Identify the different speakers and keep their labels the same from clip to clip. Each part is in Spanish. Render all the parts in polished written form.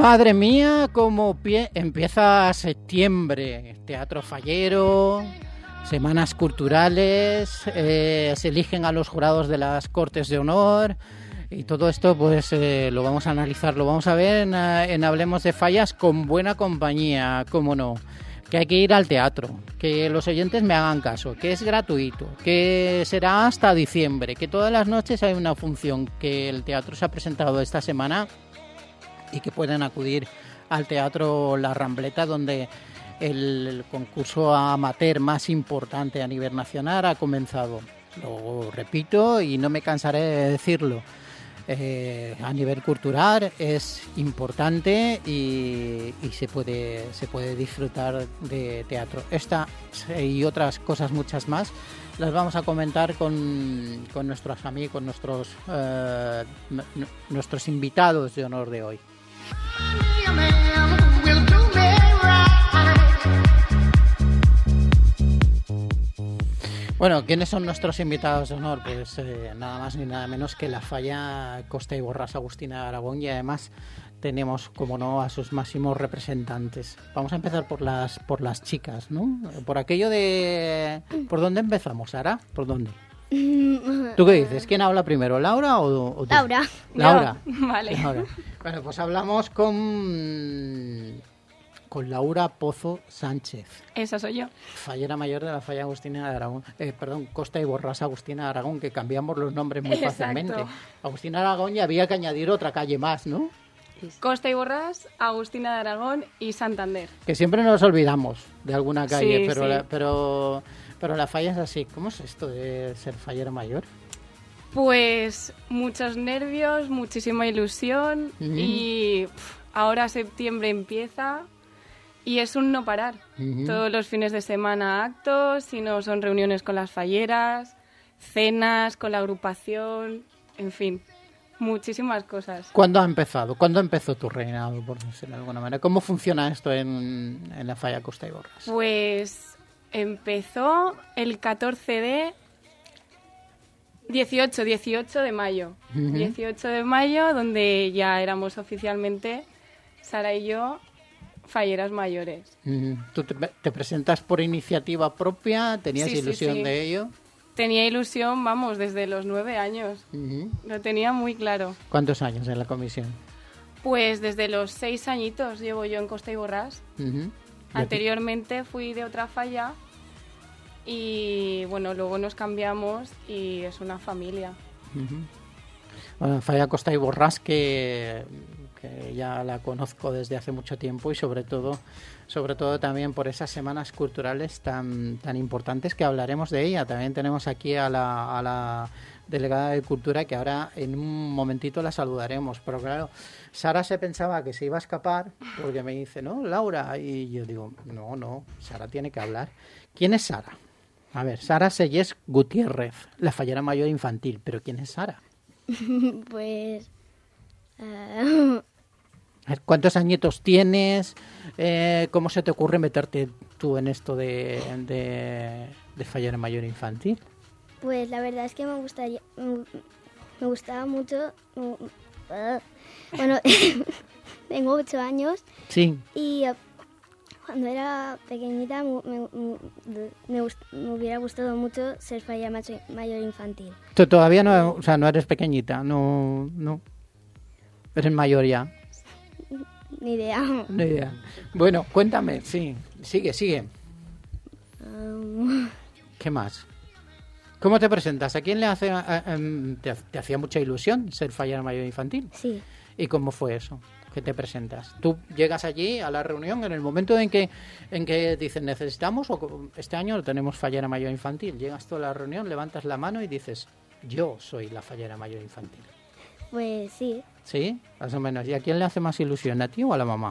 Speaker 1: Madre mía, cómo empieza septiembre. Teatro fallero, semanas culturales, se eligen a los jurados de las Cortes de Honor y todo esto pues lo vamos a analizar, lo vamos a ver en Hablemos de Fallas con buena compañía, cómo no. Que hay que ir al teatro, que los oyentes me hagan caso, que es gratuito, que será hasta diciembre, que todas las noches hay una función, que el teatro se ha presentado esta semana y que pueden acudir al Teatro La Rambleta, donde el concurso amateur más importante a nivel nacional ha comenzado. Lo repito y no me cansaré de decirlo. A nivel cultural es importante y se puede disfrutar de teatro. Esta y otras cosas muchas más las vamos a comentar con nuestros amigos, con nuestros invitados de honor de hoy. Bueno, ¿quiénes son nuestros invitados de honor? Pues nada más ni nada menos que la Falla Costa y Borràs Agustina de Aragón, y además tenemos, como no, a sus máximos representantes. Vamos a empezar por las chicas, ¿no? Por aquello de... ¿Por dónde empezamos, Sara? ¿Por dónde? ¿Tú qué dices? ¿Quién habla primero, Laura o tú?
Speaker 2: Laura.
Speaker 1: Laura.
Speaker 3: No, vale.
Speaker 1: Laura. Bueno, pues hablamos con Laura Pozo Sánchez.
Speaker 3: Esa soy yo.
Speaker 1: Fallera mayor de la Falla Agustina de Aragón. Costa y Borràs Agustina de Aragón, que cambiamos los nombres muy fácilmente. Agustina de Aragón, y había que añadir otra calle más, ¿no?
Speaker 3: Costa y Borràs, Agustina de Aragón y Santander.
Speaker 1: Que siempre nos olvidamos de alguna calle,
Speaker 3: Sí,
Speaker 1: pero la falla es así. ¿Cómo es esto de ser fallera mayor?
Speaker 3: Pues muchos nervios, muchísima ilusión y ahora septiembre empieza y es un no parar. Todos los fines de semana actos, si no son reuniones con las falleras, cenas con la agrupación, en fin, muchísimas cosas.
Speaker 1: ¿Cuándo ha empezado? ¿Cuándo empezó tu reinado, por decirlo de alguna manera? ¿Cómo funciona esto en la Falla Costa y Borràs?
Speaker 3: Pues empezó el 18 de mayo. 18 de mayo, donde ya éramos oficialmente, Sara y yo, falleras mayores.
Speaker 1: ¿Tú te presentas por iniciativa propia? ¿Tenías ilusión de ello?
Speaker 3: Tenía ilusión, vamos, desde los 9 años. Lo tenía muy claro.
Speaker 1: ¿Cuántos años en la comisión?
Speaker 3: Pues desde los 6 añitos llevo yo en Costa y Borràs. Anteriormente fui de otra falla y, bueno, luego nos cambiamos y es una familia.
Speaker 1: Bueno, Falla Costa y Borràs, que ya la conozco desde hace mucho tiempo, y sobre todo también por esas semanas culturales tan importantes, que hablaremos de ella. También tenemos aquí a la delegada de Cultura, que ahora en un momentito la saludaremos. Pero claro, Sara se pensaba que se iba a escapar porque me dice, no, Laura, y yo digo, no, Sara tiene que hablar. ¿Quién es Sara? A ver, Sara Sellés Gutiérrez, la fallera mayor infantil. ¿Pero quién es Sara?
Speaker 2: Pues...
Speaker 1: ¿Cuántos añitos tienes? ¿Cómo se te ocurre meterte tú en esto de fallera mayor infantil?
Speaker 2: Pues la verdad es que me gustaba mucho. Bueno, tengo 8 años.
Speaker 1: Sí.
Speaker 2: Y cuando era pequeñita me hubiera gustado mucho ser fallera mayor infantil.
Speaker 1: Tú todavía no, o sea, no eres pequeñita, no. Eres mayor ya.
Speaker 2: Ni idea.
Speaker 1: Bueno, cuéntame, sí, sigue. ¿Qué más? ¿Cómo te presentas? ¿A quién le hace te hacía mucha ilusión ser fallera mayor infantil?
Speaker 2: Sí.
Speaker 1: ¿Y cómo fue eso? ¿Qué te presentas? Tú llegas allí a la reunión en el momento en que dicen necesitamos, o este año tenemos fallera mayor infantil. Llegas tú a la reunión, levantas la mano y dices, yo soy la fallera mayor infantil.
Speaker 2: Pues sí.
Speaker 1: ¿Sí? Más o menos. ¿Y a quién le hace más ilusión? ¿A ti o a la mamá?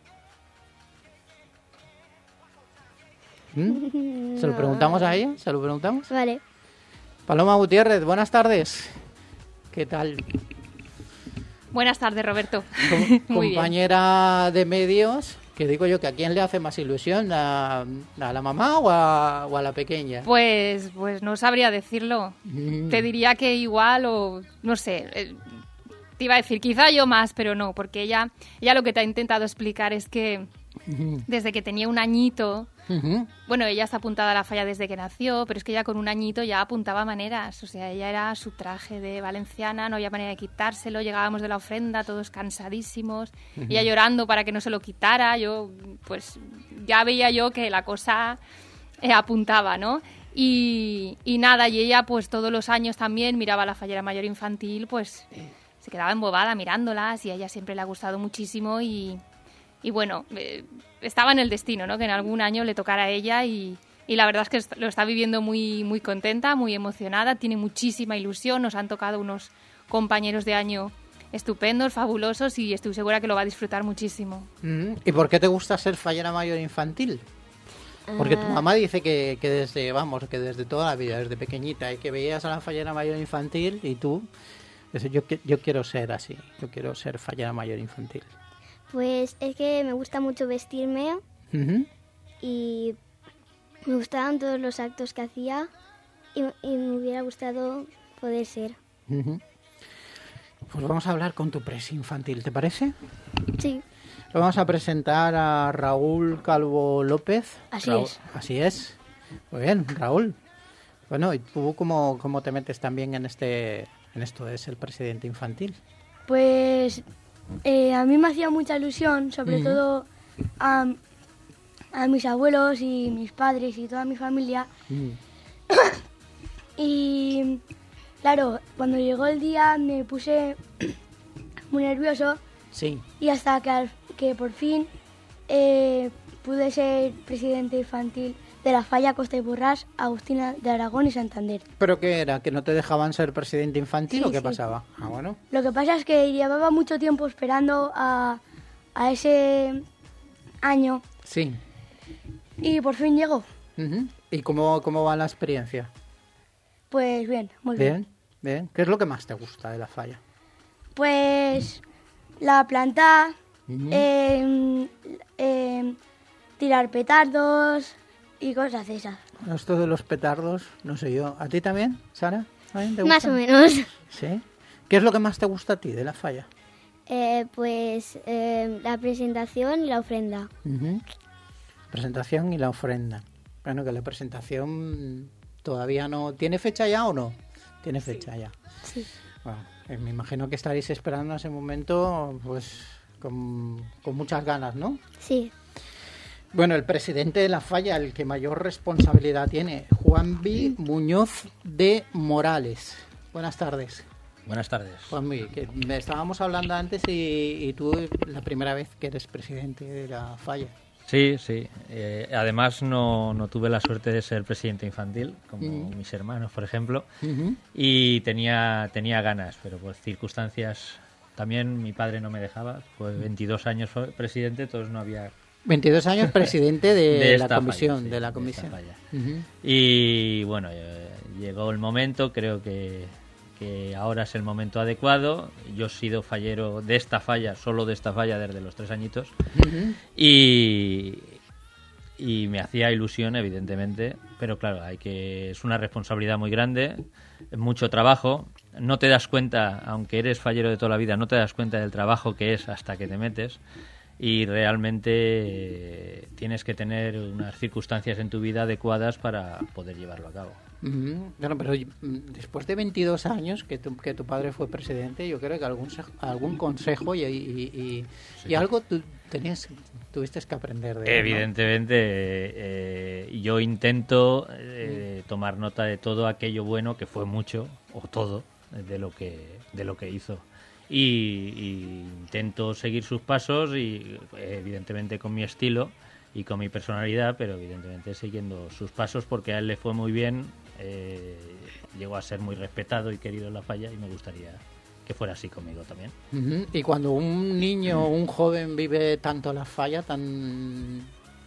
Speaker 1: ¿Se lo preguntamos a ella? ¿Se lo preguntamos?
Speaker 2: Vale.
Speaker 1: Paloma Gutiérrez, buenas tardes. ¿Qué tal?
Speaker 4: Buenas tardes, Roberto.
Speaker 1: Compañera de medios, que digo yo, que ¿a quién le hace más ilusión? ¿A la mamá o a la pequeña?
Speaker 4: Pues no sabría decirlo. Te diría que igual, o no sé, te iba a decir, quizá yo más, pero no, porque ella lo que te ha intentado explicar es que desde que tenía un añito, bueno, ella está apuntada a la falla desde que nació, pero es que ella con un añito ya apuntaba maneras, o sea, ella era su traje de valenciana, no había manera de quitárselo, llegábamos de la ofrenda todos cansadísimos, ella llorando para que no se lo quitara, yo pues ya veía yo que la cosa apuntaba, ¿no? Y nada, y ella pues todos los años también miraba la fallera mayor infantil, pues se quedaba embobada mirándolas y a ella siempre le ha gustado muchísimo y bueno, estaba en el destino, ¿no? Que en algún año le tocara a ella y la verdad es que lo está viviendo muy, muy contenta, muy emocionada, tiene muchísima ilusión, nos han tocado unos compañeros de año estupendos, fabulosos y estoy segura que lo va a disfrutar muchísimo.
Speaker 1: ¿Y por qué te gusta ser fallera mayor infantil? Porque tu mamá dice que desde toda la vida, desde pequeñita, y que veías a la fallera mayor infantil y tú, yo quiero ser así, yo quiero ser fallera mayor infantil.
Speaker 2: Pues es que me gusta mucho vestirme y me gustaban todos los actos que hacía y me hubiera gustado poder ser.
Speaker 1: Pues vamos a hablar con tu presi infantil, ¿te parece?
Speaker 2: Sí.
Speaker 1: Lo vamos a presentar a Raúl Calvo López. Así es. Muy bien, Raúl. Bueno, ¿y tú cómo te metes también en esto de ser presidente infantil?
Speaker 5: Pues a mí me hacía mucha ilusión, sobre todo a mis abuelos y mis padres y toda mi familia. Y claro, cuando llegó el día me puse muy nervioso.
Speaker 1: Sí.
Speaker 5: Y hasta que por fin pude ser presidente infantil de la falla Costa y Borràs, Agustina de Aragón y Santander.
Speaker 1: ¿Pero qué era? ¿Que no te dejaban ser presidente infantil
Speaker 5: Sí,
Speaker 1: o qué
Speaker 5: sí.
Speaker 1: pasaba? Ah, bueno.
Speaker 5: Lo que pasa es que llevaba mucho tiempo esperando a ese año
Speaker 1: Sí.
Speaker 5: y por fin llegó.
Speaker 1: ¿Y cómo va la experiencia?
Speaker 5: Pues bien, muy bien.
Speaker 1: Bien. ¿Qué es lo que más te gusta de la falla?
Speaker 5: Pues la planta, tirar petardos y cosas de esas.
Speaker 1: Esto de los petardos, no sé yo. ¿A ti también, Sara? ¿También te
Speaker 2: Más
Speaker 1: gustan?
Speaker 2: o menos.
Speaker 1: ¿Sí? ¿Qué es lo que más te gusta a ti de la falla?
Speaker 2: Pues la presentación y la ofrenda.
Speaker 1: Presentación y la ofrenda. Bueno, que la presentación todavía no... ¿Tiene fecha ya o no? Tiene fecha ya.
Speaker 2: Sí.
Speaker 1: Bueno, me imagino que estaréis esperando ese momento pues con muchas ganas, ¿no?
Speaker 2: Sí.
Speaker 1: Bueno, el presidente de la falla, el que mayor responsabilidad tiene, Juanvi Muñoz de Morales. Buenas tardes.
Speaker 6: Buenas tardes.
Speaker 1: Juanvi, que estábamos hablando antes y tú la primera vez que eres presidente de la falla.
Speaker 6: Sí. Además no tuve la suerte de ser presidente infantil, como mis hermanos, por ejemplo, y tenía ganas, pero por circunstancias también mi padre no me dejaba. Fue 22 años presidente, entonces no había...
Speaker 1: 22 años presidente de la
Speaker 6: esta
Speaker 1: comisión.
Speaker 6: falla, sí,
Speaker 1: de la comisión.
Speaker 6: esta falla. Y bueno, llegó el momento, creo que ahora es el momento adecuado. Yo he sido fallero de esta falla, solo de esta falla, desde los 3 añitos. Y me hacía ilusión, evidentemente, pero claro, es una responsabilidad muy grande, mucho trabajo. No te das cuenta, aunque eres fallero de toda la vida, no te das cuenta del trabajo que es hasta que te metes. Y realmente tienes que tener unas circunstancias en tu vida adecuadas para poder llevarlo a cabo.
Speaker 1: Bueno, pero después de 22 años que tu padre fue presidente, yo creo que algún consejo y algo tuviste que aprender de él, ¿no?
Speaker 6: Evidentemente, yo intento tomar nota de todo aquello bueno, que fue mucho, o todo, de lo que hizo. Y intento seguir sus pasos y evidentemente con mi estilo y con mi personalidad, pero evidentemente siguiendo sus pasos, porque a él le fue muy bien, llegó a ser muy respetado y querido en la falla, y me gustaría que fuera así conmigo también.
Speaker 1: Y cuando un niño o un joven vive tanto la falla, tan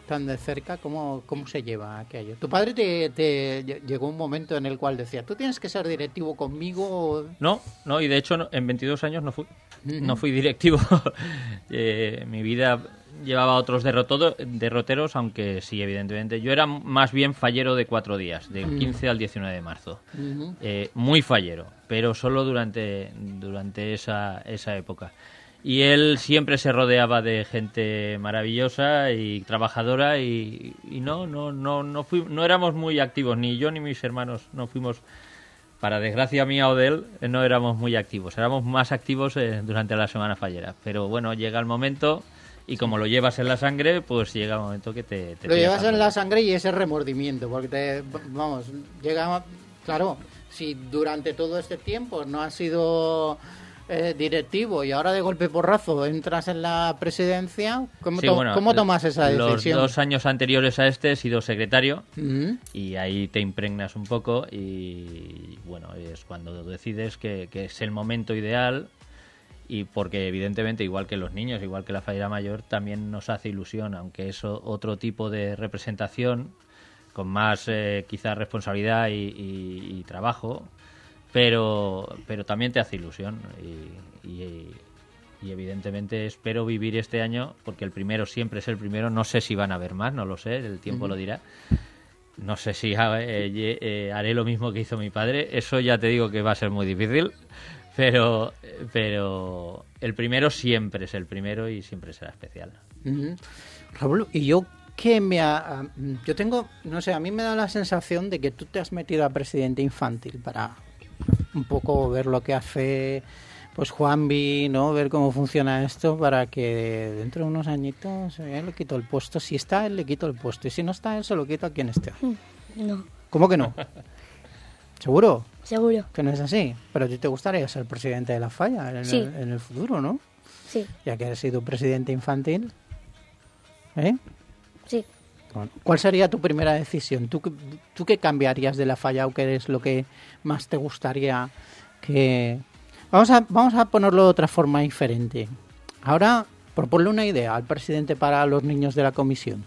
Speaker 1: tan de cerca, ¿cómo se lleva aquello? ¿Tu padre te llegó un momento en el cual decía, tú tienes que ser directivo conmigo?
Speaker 6: No, y de hecho en 22 años no fui directivo. Mi vida llevaba otros derroteros, aunque sí, evidentemente. Yo era más bien fallero de 4 días, del 15 al 19 de marzo. Muy fallero, pero solo durante esa época. Y él siempre se rodeaba de gente maravillosa y trabajadora y no éramos muy activos, ni yo ni mis hermanos no fuimos, para desgracia mía o de él, no éramos muy activos. Éramos más activos durante la semana fallera. Pero bueno, llega el momento y como lo llevas en la sangre, pues llega el momento que te
Speaker 1: lo llevas en la sangre y ese remordimiento, porque llega, claro, si durante todo este tiempo no has sido directivo y ahora de golpe porrazo entras en la presidencia, ¿cómo tomas esa decisión?
Speaker 6: Los 2 años anteriores a este he sido secretario y ahí te impregnas un poco y bueno, es cuando decides que es el momento ideal, y porque evidentemente igual que los niños, igual que la fallera mayor, también nos hace ilusión, aunque es otro tipo de representación con más quizás responsabilidad y trabajo, pero también te hace ilusión y evidentemente espero vivir este año, porque el primero siempre es el primero. No sé si van a haber más, no lo sé, el tiempo lo dirá. No sé si haré lo mismo que hizo mi padre, eso ya te digo que va a ser muy difícil, pero el primero siempre es el primero y siempre será especial.
Speaker 1: Raúl, y yo tengo, no sé, a mí me da la sensación de que tú te has metido a presidente infantil para un poco ver lo que hace pues Juanvi, ¿no? Ver cómo funciona esto, para que dentro de unos añitos él le quito el puesto. Si está, él le quito el puesto, y si no está, él se lo quita a quien esté.
Speaker 5: No.
Speaker 1: ¿Cómo que no? ¿Seguro?
Speaker 5: Seguro.
Speaker 1: Que no es así. Pero a ti te gustaría ser presidente de la Falla en el futuro, ¿no?
Speaker 5: Sí.
Speaker 1: Ya que has sido presidente infantil. ¿Eh?
Speaker 5: Sí.
Speaker 1: Bueno, ¿cuál sería tu primera decisión? ¿Tú qué cambiarías de la Falla, o qué es lo que más te gustaría que... Vamos a ponerlo de otra forma diferente. Ahora, proponle una idea al presidente para los niños de la comisión.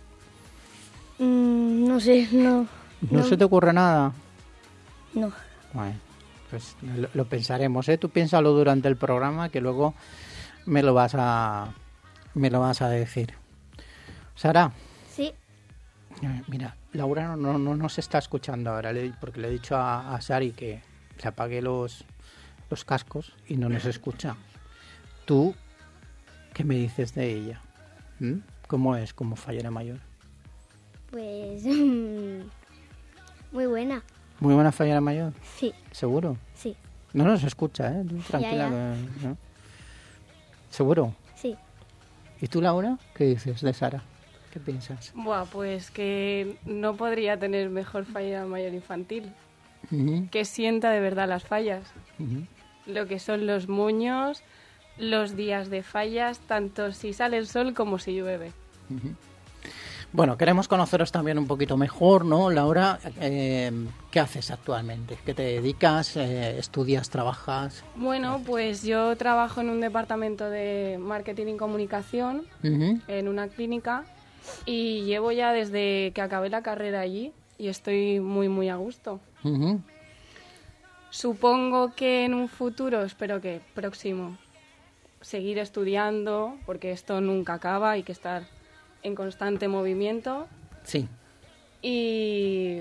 Speaker 5: No sé, no.
Speaker 1: ¿No se te ocurre nada?
Speaker 5: No.
Speaker 1: Bueno, pues lo pensaremos, ¿eh? Tú piénsalo durante el programa, que luego me lo vas a decir. Sara.
Speaker 2: Sí.
Speaker 1: Mira, Laura no nos está escuchando ahora, porque le he dicho a Sari que se apague los cascos y no nos escucha. ¿Tú qué me dices de ella? ¿Cómo es como fallera mayor?
Speaker 2: Pues muy buena.
Speaker 1: ¿Muy buena fallera mayor?
Speaker 2: Sí.
Speaker 1: ¿Seguro?
Speaker 2: Sí.
Speaker 1: No nos escucha, ¿eh? Tú tranquila.
Speaker 2: Ya.
Speaker 1: ¿No? ¿Seguro?
Speaker 2: Sí.
Speaker 1: ¿Y tú, Laura? ¿Qué dices de Sara? ¿Qué piensas?
Speaker 3: Buah, pues que no podría tener mejor fallera mayor infantil. Que sienta de verdad las fallas. Lo que son los moños, los días de fallas, tanto si sale el sol como si llueve.
Speaker 1: Bueno, queremos conoceros también un poquito mejor, ¿no? Laura, ¿qué haces actualmente? ¿Qué te dedicas? ¿Estudias? ¿Trabajas?
Speaker 3: Bueno, pues yo trabajo en un departamento de marketing y comunicación en una clínica y llevo ya desde que acabé la carrera allí y estoy muy, muy a gusto. Supongo que en un futuro, espero que próximo, seguir estudiando, porque esto nunca acaba, hay que estar en constante movimiento.
Speaker 1: Sí.
Speaker 3: Y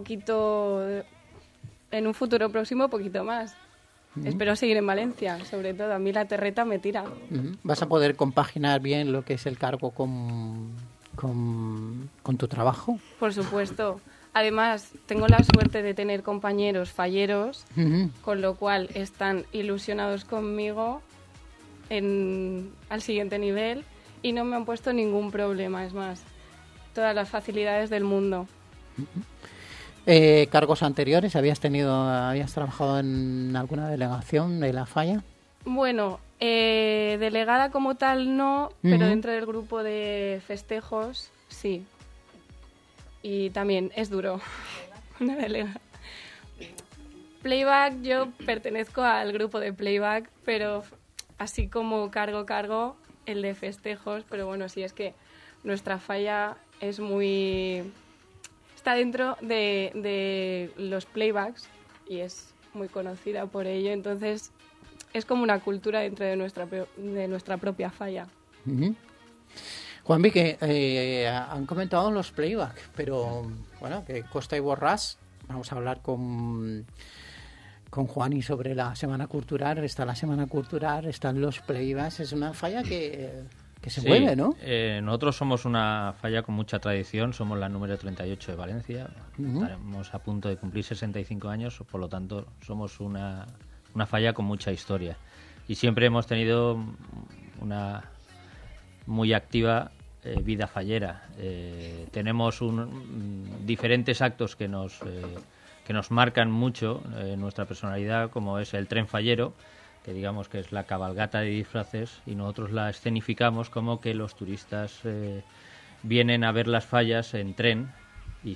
Speaker 3: en un futuro próximo, poquito más. Espero seguir en Valencia, sobre todo. A mí la terreta me tira.
Speaker 1: ¿Vas a poder compaginar bien lo que es el cargo con tu trabajo?
Speaker 3: Por supuesto. Además, tengo la suerte de tener compañeros falleros, con lo cual están ilusionados conmigo al siguiente nivel y no me han puesto ningún problema. Es más, todas las facilidades del mundo.
Speaker 1: ¿Cargos anteriores? ¿Habías trabajado en alguna delegación de la Falla?
Speaker 3: Bueno, delegada como tal no, pero dentro del grupo de festejos sí. Y también es duro. Una delegada. Playback, yo pertenezco al grupo de playback, pero así como cargo el de festejos, pero bueno, sí es que nuestra falla es muy... Está dentro de los playbacks y es muy conocida por ello, entonces es como una cultura dentro de nuestra propia falla.
Speaker 1: Uh-huh. Juanvi, que han comentado los playback, pero bueno, que Costa y Borràs, vamos a hablar con Juani sobre la Semana Cultural. Está la Semana Cultural, están los playbacks, es una falla que se mueve, ¿no?
Speaker 6: Nosotros somos una falla con mucha tradición, somos la número 38 de Valencia, estaremos a punto de cumplir 65 años, por lo tanto somos una falla con mucha historia y siempre hemos tenido una muy activa vida fallera. Tenemos diferentes actos que nos marcan mucho nuestra personalidad, como es el tren fallero, que digamos que es la cabalgata de disfraces, y nosotros la escenificamos como que los turistas vienen a ver las fallas en tren y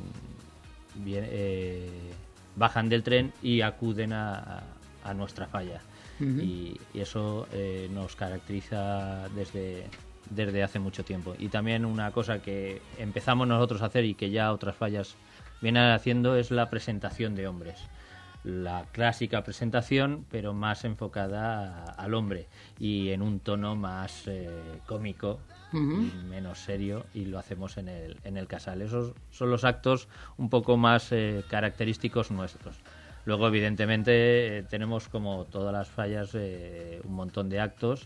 Speaker 6: bajan del tren y acuden a nuestra falla. Uh-huh. Y eso nos caracteriza desde hace mucho tiempo. Y también una cosa que empezamos nosotros a hacer y que ya otras fallas vienen haciendo es la presentación de hombres. La clásica presentación, pero más enfocada al hombre y en un tono más cómico, uh-huh, y menos serio, y lo hacemos en el casal. Esos son los actos un poco más característicos nuestros. Luego, evidentemente, tenemos, como todas las fallas, un montón de actos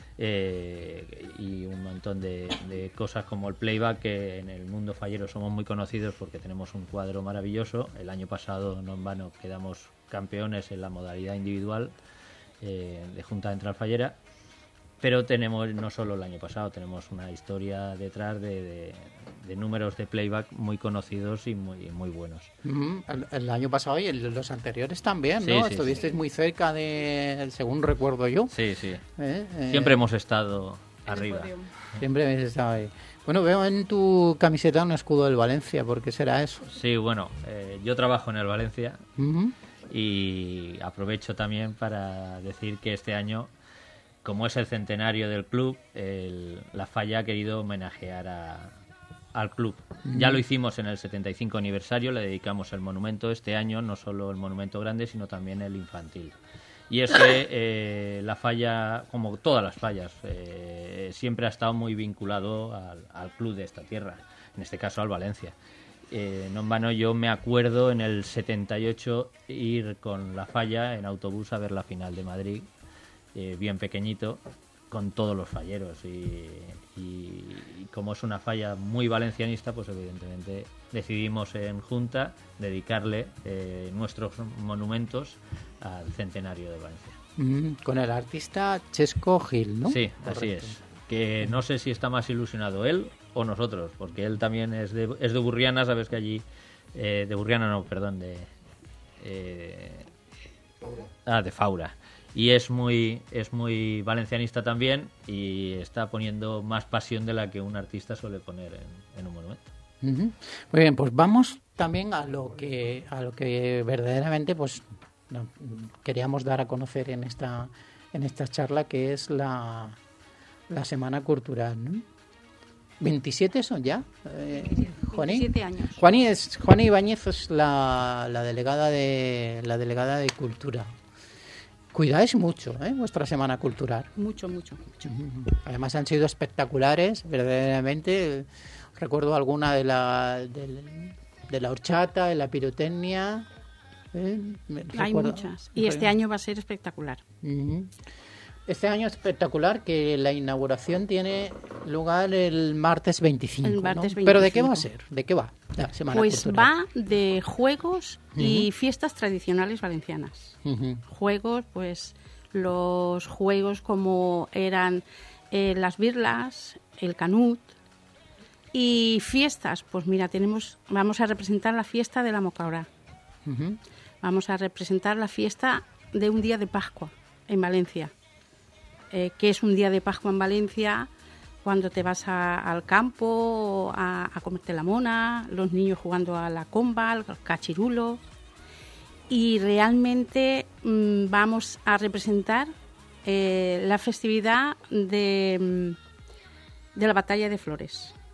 Speaker 6: y un montón de cosas como el playback, que en el mundo fallero somos muy conocidos porque tenemos un cuadro maravilloso. El año pasado, no en vano, quedamos campeones en la modalidad individual de Junta Central Fallera. Pero tenemos, no solo el año pasado, tenemos una historia detrás de números de playback muy conocidos y muy buenos.
Speaker 1: Uh-huh. El año pasado y los anteriores también, ¿no?
Speaker 6: Sí,
Speaker 1: Estuvisteis muy cerca según recuerdo yo.
Speaker 6: Sí. Siempre hemos estado arriba.
Speaker 1: Siempre habéis estado ahí. Bueno, veo en tu camiseta un escudo del Valencia. ¿Por qué será eso?
Speaker 6: Sí, bueno, yo trabajo en el Valencia, uh-huh, y aprovecho también para decir que este año, como es el centenario del club, la falla ha querido homenajear al club. Ya lo hicimos en el 75 aniversario, le dedicamos el monumento. Este año no solo el monumento grande, sino también el infantil. Y es que la falla, como todas las fallas, siempre ha estado muy vinculado al club de esta tierra, en este caso al Valencia. No en vano, yo me acuerdo en el 78 ir con la falla en autobús a ver la final de Madrid, bien pequeñito, con todos los falleros, y como es una falla muy valencianista, pues evidentemente decidimos en Junta dedicarle nuestros monumentos al centenario de Valencia.
Speaker 1: Con el artista Chesco Gil, ¿no?
Speaker 6: Sí,
Speaker 1: correcto.
Speaker 6: Así es. Que no sé si está más ilusionado él o nosotros, porque él también es de Burriana, sabes que allí... de Burriana no, perdón, de Faura. Y es muy valencianista también, y está poniendo más pasión de la que un artista suele poner en un monumento.
Speaker 1: Uh-huh. Muy bien, pues vamos también a lo que verdaderamente pues queríamos dar a conocer en esta charla, que es la Semana Cultural, ¿no? 27 son ya, Juani.
Speaker 7: 27 años.
Speaker 1: Juani Ibáñez es la delegada de Cultura. Cuidáis mucho, vuestra Semana Cultural.
Speaker 7: Mucho.
Speaker 1: Además han sido espectaculares, verdaderamente. Recuerdo alguna de la horchata, de la pirotecnia.
Speaker 7: Hay muchas. Y este año va a ser espectacular.
Speaker 1: Uh-huh. Este año es espectacular, que la inauguración tiene lugar el martes 25.
Speaker 7: El martes 25.
Speaker 1: ¿Pero de qué va a ser? ¿De qué va la Semana Cultural?
Speaker 7: Pues va de juegos y fiestas tradicionales valencianas. Uh-huh. Juegos, pues los juegos como eran las birlas, el canut. Y fiestas, pues mira, vamos a representar la fiesta de la Mocaora. Uh-huh. Vamos a representar la fiesta de un día de Pascua en Valencia. Que es un día de Pascua en Valencia, cuando te vas al campo a comerte la mona, los niños jugando a la comba, al cachirulo. Y realmente vamos a representar la festividad de la Batalla de Flores.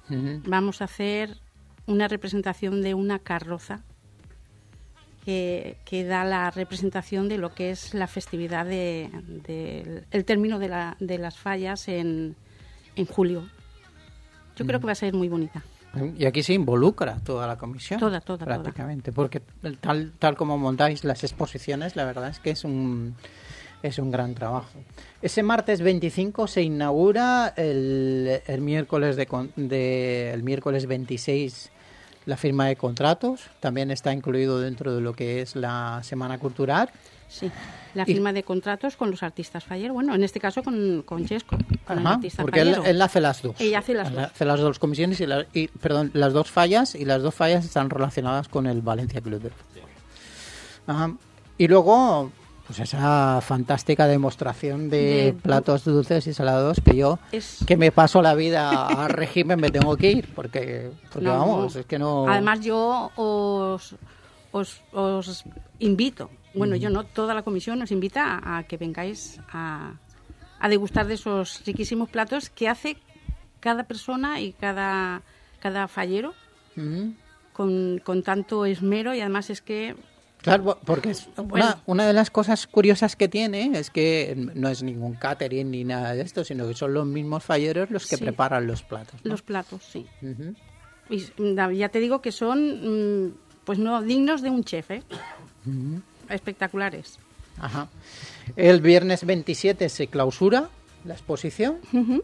Speaker 7: Vamos a hacer una representación de una carroza que da la representación de lo que es la festividad el término de las fallas en julio. Yo creo que va a ser muy bonita.
Speaker 1: Y aquí se involucra toda la comisión.
Speaker 7: Toda.
Speaker 1: Prácticamente, porque tal como montáis las exposiciones, la verdad es que es un gran trabajo. Ese martes 25 se inaugura el miércoles el miércoles 26 la firma de contratos. También está incluido dentro de lo que es la Semana Cultural.
Speaker 7: Sí, la firma de contratos con los artistas falleros. Bueno, en este caso con Chesco, con el artista
Speaker 1: porque
Speaker 7: fallero.
Speaker 1: Él hace las dos.
Speaker 7: Ella hace las dos.
Speaker 1: Hace las dos comisiones las dos fallas, y las dos fallas están relacionadas con el Valencia Club de Fútbol. Ajá. Y luego, pues esa fantástica demostración de platos dulces y salados que me paso la vida a régimen, me tengo que ir, porque vamos, es que no...
Speaker 7: Además yo os invito, bueno, yo no, toda la comisión os invita a que vengáis a degustar de esos riquísimos platos que hace cada persona y cada fallero con tanto esmero, y además es que...
Speaker 1: Claro, porque una de las cosas curiosas que tiene es que no es ningún catering ni nada de esto, sino que son los mismos falleros los que preparan los platos, ¿no?
Speaker 7: Los platos, sí. Y ya te digo que son, pues no, dignos de un chef, ¿eh? Espectaculares.
Speaker 1: Ajá. El viernes 27 se clausura la exposición.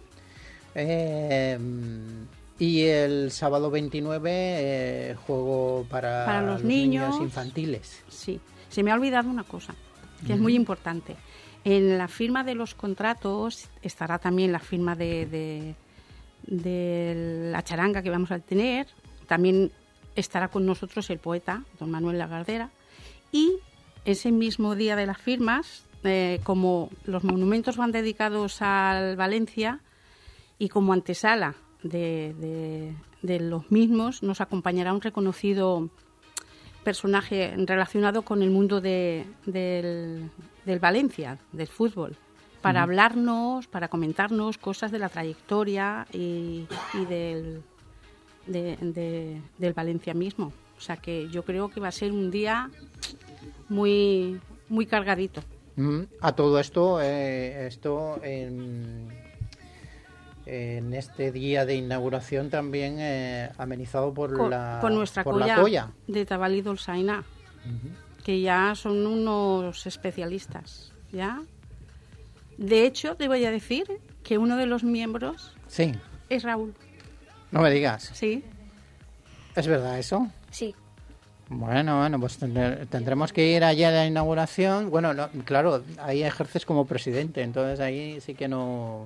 Speaker 1: Y el sábado 29 juego para los niños infantiles.
Speaker 7: Sí, se me ha olvidado una cosa, que es muy importante. En la firma de los contratos estará también la firma de la charanga que vamos a tener. También estará con nosotros el poeta, don Manuel Lagardera. Y ese mismo día de las firmas, como los monumentos van dedicados al Valencia y como antesala de los mismos, nos acompañará un reconocido personaje relacionado con el mundo del Valencia, del fútbol, para hablarnos, para comentarnos cosas de la trayectoria y del Valencia mismo. O sea que yo creo que va a ser un día muy, muy cargadito.
Speaker 1: A todo esto, en este día de inauguración también amenizado por
Speaker 7: nuestra
Speaker 1: colla
Speaker 7: de Tabalí Dolçaina, que ya son unos especialistas, ¿ya? De hecho, te voy a decir que uno de los miembros es Raúl.
Speaker 1: No me digas.
Speaker 7: Sí.
Speaker 1: ¿Es verdad eso?
Speaker 2: Sí.
Speaker 1: Bueno, pues tendremos que ir allá a la inauguración. Bueno, no, claro, ahí ejerces como presidente, entonces ahí sí que no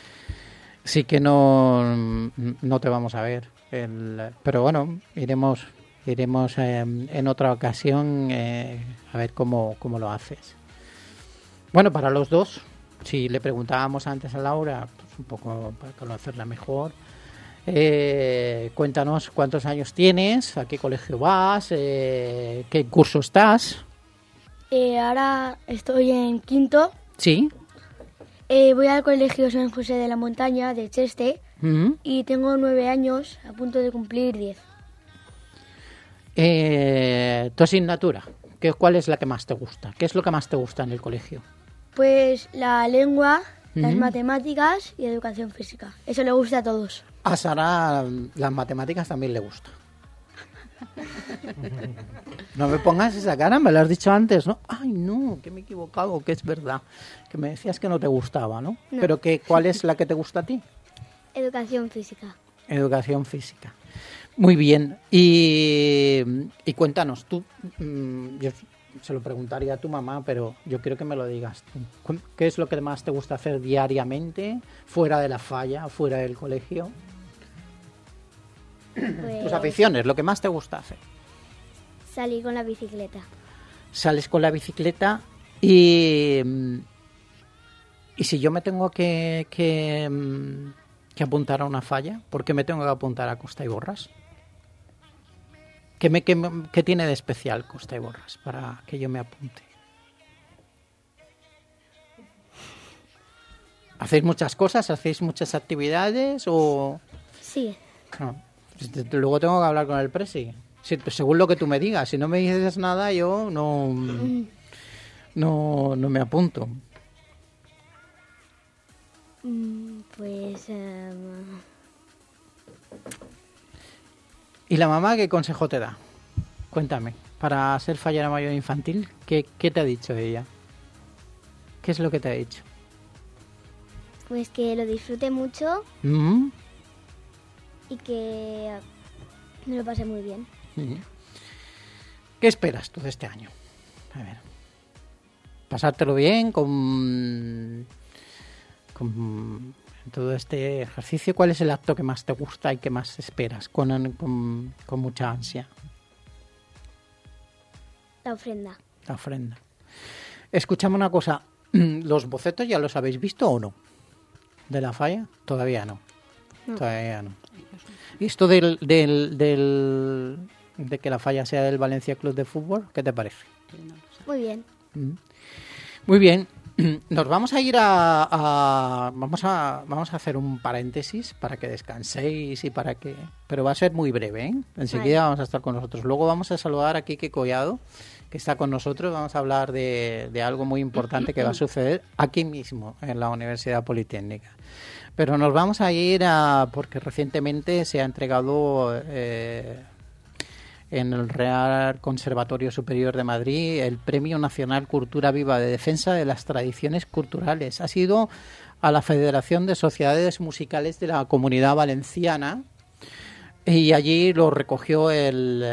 Speaker 1: te vamos a ver. Pero bueno, iremos en otra ocasión a ver cómo lo haces. Bueno, para los dos, si le preguntábamos antes a Laura, pues un poco para conocerla mejor, cuéntanos cuántos años tienes, a qué colegio vas, qué curso estás.
Speaker 5: Ahora estoy en quinto.
Speaker 1: Sí.
Speaker 5: Voy al colegio San José de la Montaña de Cheste y tengo 9 años, a punto de cumplir 10.
Speaker 1: Tu asignatura, ¿cuál es la que más te gusta? ¿Qué es lo que más te gusta en el colegio?
Speaker 5: Pues la lengua, las matemáticas y educación física. Eso le gusta a todos.
Speaker 1: A Sara las matemáticas también le gusta. No me pongas esa cara, me lo has dicho antes, ¿no? Ay, no, que me he equivocado, que es verdad. Que me decías que no te gustaba, ¿no?
Speaker 2: No.
Speaker 1: Pero ¿cuál es la que te gusta a ti?
Speaker 2: Educación física.
Speaker 1: Educación física. Muy bien. Y cuéntanos, tú, yo se lo preguntaría a tu mamá, pero yo quiero que me lo digas tú. ¿Qué es lo que más te gusta hacer diariamente, fuera de la falla, fuera del colegio?
Speaker 2: Pues
Speaker 1: Tus aficiones, lo que más te gusta hacer.
Speaker 2: salí con la bicicleta.
Speaker 1: Sales con la bicicleta y si yo me tengo que apuntar a una falla, ¿por qué me tengo que apuntar a Costa y Borras? ¿Qué tiene de especial Costa y Borras para que yo me apunte? ¿Hacéis muchas cosas? ¿Hacéis muchas actividades? O...
Speaker 2: Sí.
Speaker 1: No. Luego tengo que hablar con el presi. Sí, según lo que tú me digas. Si no me dices nada, yo no me apunto.
Speaker 2: Pues...
Speaker 1: ¿Y la mamá qué consejo te da? Cuéntame. Para ser fallera mayor infantil, ¿qué te ha dicho ella? ¿Qué es lo que te ha dicho?
Speaker 2: Pues que lo disfrute mucho
Speaker 1: ¿Mm?
Speaker 2: y que me lo pase muy bien.
Speaker 1: ¿Qué esperas tú de este año? A ver. Pasártelo bien con todo este ejercicio. ¿Cuál es el acto que más te gusta y que más esperas con mucha ansia?
Speaker 2: La ofrenda.
Speaker 1: La ofrenda. Escúchame una cosa. ¿Los bocetos ya los habéis visto o no? ¿De la falla? Todavía no. Todavía no. ¿Y esto de que la falla sea del Valencia Club de Fútbol? ¿Qué te parece?
Speaker 2: Muy bien.
Speaker 1: Muy bien. Nos vamos a ir vamos a hacer un paréntesis para que descanséis pero va a ser muy breve, ¿eh? Enseguida vamos a estar con nosotros. Luego vamos a saludar a Quique Collado, que está con nosotros. Vamos a hablar de algo muy importante que va a suceder aquí mismo en la Universidad Politécnica. Pero nos vamos a ir porque recientemente se ha entregado en el Real Conservatorio Superior de Madrid el Premio Nacional Cultura Viva de Defensa de las Tradiciones Culturales. Ha sido a la Federación de Sociedades Musicales de la Comunidad Valenciana y allí lo recogió el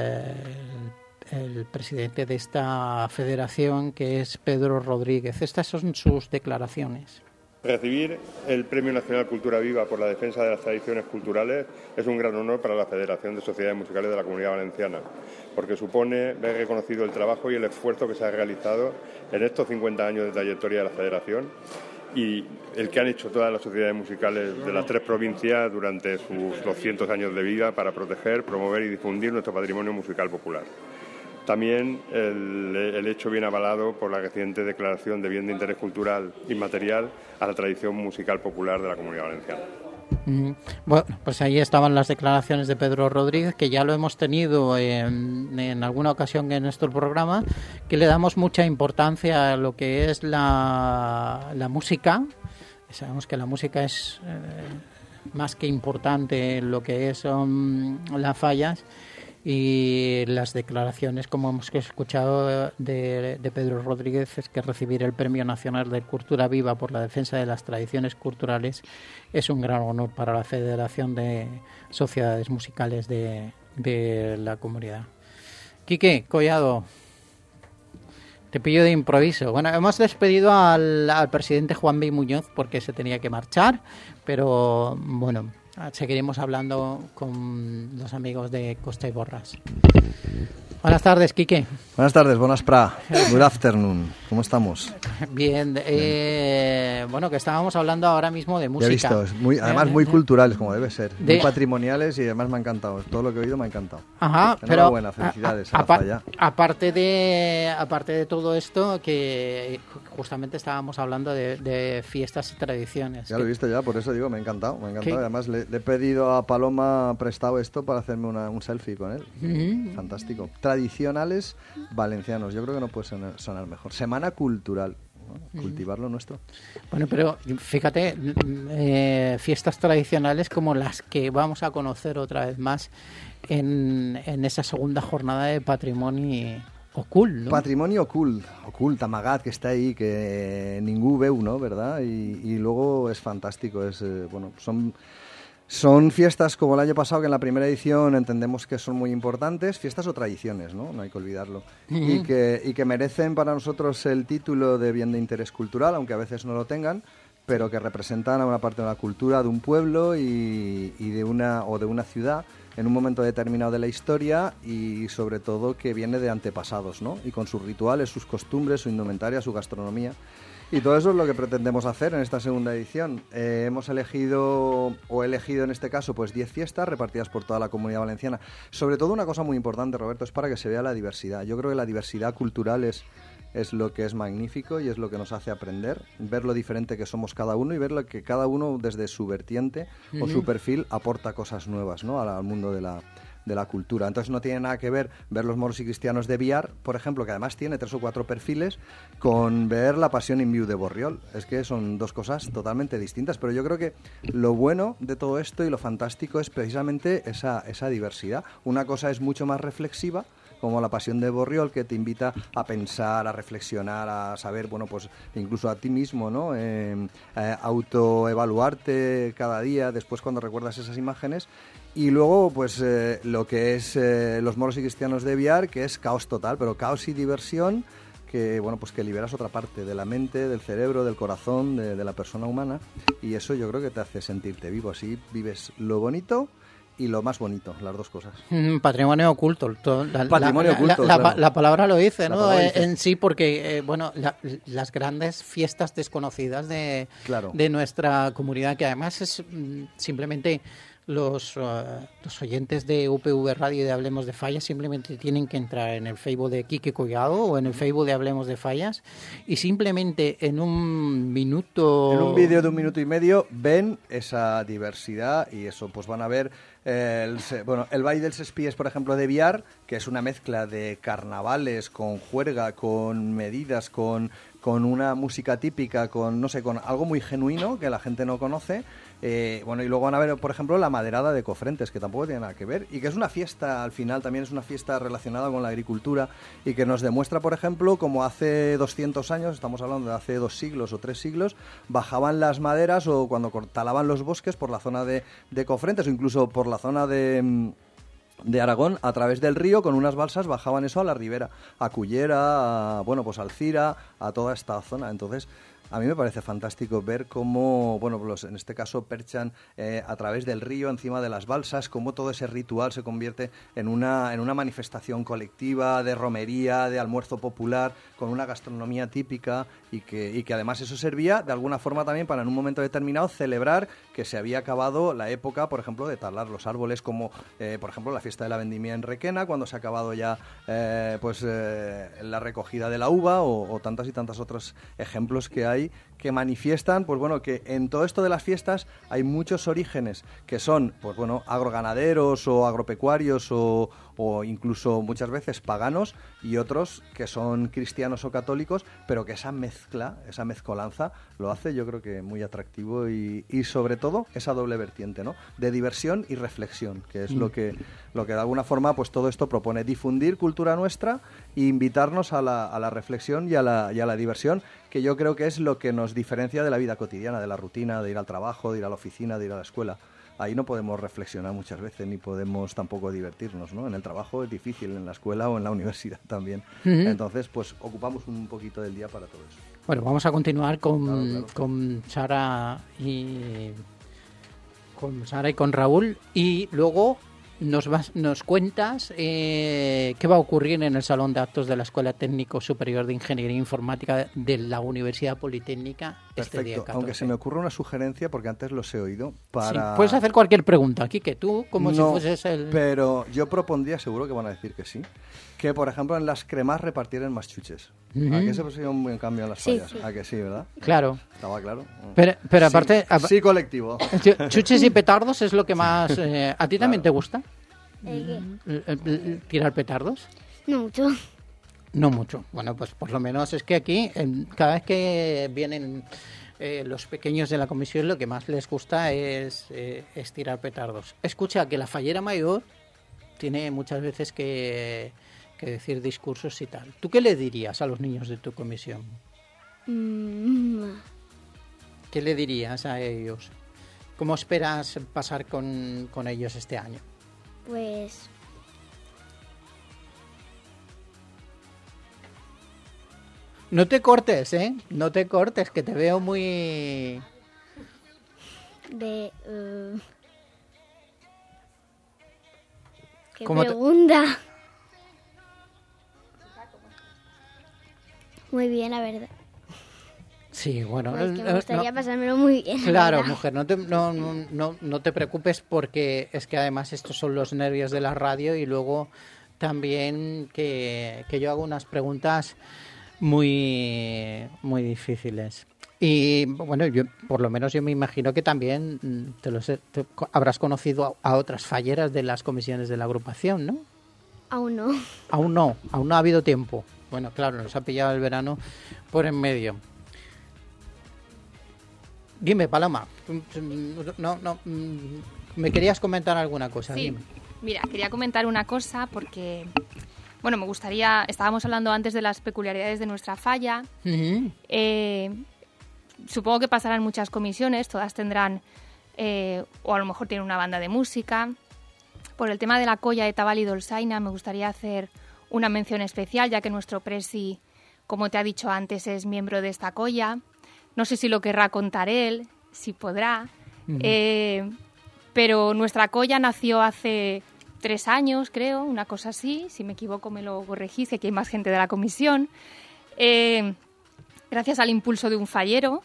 Speaker 1: presidente de esta federación, que es Pedro Rodríguez. Estas son sus declaraciones.
Speaker 8: Recibir el Premio Nacional Cultura Viva por la defensa de las tradiciones culturales es un gran honor para la Federación de Sociedades Musicales de la Comunidad Valenciana, porque supone ver reconocido el trabajo y el esfuerzo que se ha realizado en estos 50 años de trayectoria de la Federación y el que han hecho todas las sociedades musicales de las 3 provincias durante sus 200 años de vida para proteger, promover y difundir nuestro patrimonio musical popular. También el hecho viene avalado por la reciente declaración de bien de interés cultural inmaterial a la tradición musical popular de la Comunidad Valenciana.
Speaker 1: Bueno, pues ahí estaban las declaraciones de Pedro Rodríguez, que ya lo hemos tenido en alguna ocasión en nuestro programa, que le damos mucha importancia a lo que es la música. Sabemos que la música es más que importante en lo que son las fallas. Y las declaraciones, como hemos escuchado de Pedro Rodríguez, es que recibir el Premio Nacional de Cultura Viva por la defensa de las tradiciones culturales es un gran honor para la Federación de Sociedades Musicales de la comunidad. Quique Collado, te pillo de improviso. Bueno, hemos despedido al presidente Juan B. Muñoz porque se tenía que marchar, pero bueno, seguiremos hablando con los amigos de Costa y Borras. Buenas tardes, Quique.
Speaker 9: Buenas tardes, buenas pra. Good afternoon. ¿Cómo estamos?
Speaker 1: Bien. Bueno, que estábamos hablando ahora mismo de música.
Speaker 9: Ya he visto, además muy culturales, como debe ser. Muy patrimoniales y además me ha encantado. Todo lo que he oído me ha encantado.
Speaker 1: Ajá,
Speaker 9: enhorabuena, felicidades.
Speaker 1: Aparte de todo esto, que justamente estábamos hablando de fiestas y tradiciones.
Speaker 9: Ya lo he visto ya, por eso digo, me ha encantado. Además le he pedido a Paloma prestado esto para hacerme un selfie con él. Fantástico. Tradicionales valencianos, yo creo que no puede sonar mejor. Semana cultural, ¿no? Cultivar lo nuestro. Bueno,
Speaker 1: pero fíjate, fiestas tradicionales como las que vamos a conocer otra vez más en esa segunda jornada de Patrimonio Ocult, ¿no?
Speaker 9: Patrimonio ocult, amagat, que está ahí, que ningú veu, ¿no? ¿Verdad? Y luego es fantástico, son fiestas como el año pasado, que en la primera edición entendemos que son muy importantes, fiestas o tradiciones, ¿no? No hay que olvidarlo. Y que merecen para nosotros el título de bien de interés cultural, aunque a veces no lo tengan, pero que representan a una parte de la cultura de un pueblo y de una ciudad en un momento determinado de la historia y sobre todo que viene de antepasados, ¿no? Y con sus rituales, sus costumbres, su indumentaria, su gastronomía. Y todo eso es lo que pretendemos hacer en esta segunda edición. He elegido en este caso pues 10 fiestas repartidas por toda la Comunidad Valenciana. Sobre todo una cosa muy importante, Roberto, es para que se vea la diversidad. Yo creo que la diversidad cultural es es lo que es magnífico y es lo que nos hace aprender, ver lo diferente que somos cada uno y ver lo que cada uno desde su vertiente o su perfil aporta cosas nuevas, ¿no?, al mundo de la cultura. Entonces no tiene nada que ver los moros y cristianos de Biar, por ejemplo, que además tiene 3 o 4 perfiles, con ver la Pasión in Viu de Borriol. Es que son dos cosas totalmente distintas, pero yo creo que lo bueno de todo esto y lo fantástico es precisamente esa diversidad. Una cosa es mucho más reflexiva, como la Pasión de Borriol, que te invita a pensar, a reflexionar, a saber, bueno, pues incluso a ti mismo, ¿no?, autoevaluarte cada día después cuando recuerdas esas imágenes. Y luego, pues lo que es los moros y cristianos de Biar, que es caos total, pero caos y diversión, que bueno, pues que liberas otra parte de la mente, del cerebro, del corazón, de la persona humana, y eso yo creo que te hace sentirte vivo. Así vives lo bonito y lo más bonito, las dos cosas.
Speaker 1: Patrimonio oculto.
Speaker 9: Patrimonio oculto, claro.
Speaker 1: La palabra lo dice, ¿no?
Speaker 9: Dice.
Speaker 1: En sí, porque bueno, las grandes fiestas desconocidas de nuestra comunidad, que además es simplemente los oyentes de UPV Radio y de Hablemos de Fallas simplemente tienen que entrar en el Facebook de Quique Collado o en el Facebook de Hablemos de Fallas y simplemente en un minuto...
Speaker 9: En un vídeo de 1 minuto y medio ven esa diversidad y eso, pues van a ver el baile dels Espies, por ejemplo, de Biar, que es una mezcla de carnavales con juerga, con medidas, con una música típica, con algo muy genuino que la gente no conoce. Y luego van a ver, por ejemplo, la maderada de Cofrentes, que tampoco tiene nada que ver, y que es una fiesta, al final también es una fiesta relacionada con la agricultura y que nos demuestra, por ejemplo, como hace 200 años, estamos hablando de hace 2 siglos o 3 siglos, bajaban las maderas o cuando talaban los bosques por la zona de Cofrentes o incluso por la zona de Aragón, a través del río, con unas balsas bajaban eso a la ribera, a Cullera, a Alcira, a toda esta zona. Entonces, a mí me parece fantástico ver cómo, en este caso perchan a través del río, encima de las balsas, cómo todo ese ritual se convierte en una manifestación colectiva de romería, de almuerzo popular, con una gastronomía típica y que además eso servía de alguna forma también para en un momento determinado celebrar que se había acabado la época, por ejemplo, de talar los árboles, como por ejemplo la fiesta de la vendimia en Requena, cuando se ha acabado ya la recogida de la uva o tantas y tantas otros ejemplos que hay que manifiestan, que en todo esto de las fiestas hay muchos orígenes que son, agroganaderos o agropecuarios o incluso muchas veces paganos y otros que son cristianos o católicos, pero que esa mezcolanza lo hace, yo creo que muy atractivo y sobre todo esa doble vertiente, ¿no?, de diversión y reflexión, que es lo que de alguna forma pues todo esto propone, difundir cultura nuestra e invitarnos a la reflexión y a la diversión, que yo creo que es lo que nos diferencia de la vida cotidiana, de la rutina, de ir al trabajo, de ir a la oficina, de ir a la escuela. Ahí no podemos reflexionar muchas veces, ni podemos tampoco divertirnos, ¿no? En el trabajo es difícil, en la escuela o en la universidad también. Uh-huh. Entonces, pues ocupamos un poquito del día para todo eso.
Speaker 1: Bueno, vamos a continuar con Sara y con Raúl, y luego nos cuentas qué va a ocurrir en el Salón de Actos de la Escuela Técnico Superior de Ingeniería Informática de la Universidad Politécnica.
Speaker 9: Perfecto,
Speaker 1: este día 14.
Speaker 9: Aunque se me ocurre una sugerencia, porque antes los he oído, para...
Speaker 1: Sí, puedes hacer cualquier pregunta, Quique, tú como si fueses el...
Speaker 9: pero yo propondría, seguro que van a decir que sí, que por ejemplo en las cremas repartieran más chuches. Uh-huh. ¿A que se pusieron un buen cambio en las fallas? Sí. ¿A que sí, verdad?
Speaker 1: Claro.
Speaker 9: Estaba claro.
Speaker 1: Pero aparte...
Speaker 9: Sí, colectivo.
Speaker 1: Chuches y petardos es lo que más... ¿A ti también te gusta?
Speaker 2: ¿Qué?
Speaker 1: ¿Tirar petardos?
Speaker 2: No mucho.
Speaker 1: No mucho. Bueno, pues por lo menos es que aquí, cada vez que vienen los pequeños de la comisión, lo que más les gusta es tirar petardos. Escucha, que la fallera mayor tiene muchas veces que decir discursos y tal. ¿Tú qué le dirías a los niños de tu comisión? ¿Qué le dirías a ellos? ¿Cómo esperas pasar con ellos este año?
Speaker 2: Pues...
Speaker 1: No te cortes, ¿eh? No te cortes, que te veo muy...
Speaker 2: ¿Qué pregunta? Muy bien, la verdad.
Speaker 1: Sí, bueno...
Speaker 2: Pues que me gustaría pasármelo muy bien.
Speaker 1: Claro, mujer, no te preocupes, porque es que además estos son los nervios de la radio, y luego también que yo hago unas preguntas muy difíciles. Y bueno, por lo menos yo me imagino que también te habrás conocido a otras falleras de las comisiones de la agrupación, ¿no?
Speaker 2: Aún no.
Speaker 1: Aún no ha habido tiempo. Bueno, claro, nos ha pillado el verano por en medio. Dime, Paloma, me querías comentar alguna cosa.
Speaker 4: Sí,
Speaker 1: dime.
Speaker 4: Mira, quería comentar una cosa porque, bueno, me gustaría, estábamos hablando antes de las peculiaridades de nuestra falla.
Speaker 1: Uh-huh.
Speaker 4: Supongo que pasarán muchas comisiones, todas tendrán, o a lo mejor tienen una banda de música. Por el tema de la colla de Tabal y Dolçaina me gustaría hacer una mención especial, ya que nuestro presi, como te ha dicho antes, es miembro de esta colla. No sé si lo querrá contar él, si podrá, pero nuestra colla nació hace 3 años, creo, una cosa así. Si me equivoco me lo corregís, que aquí hay más gente de la comisión. Gracias al impulso de un fallero.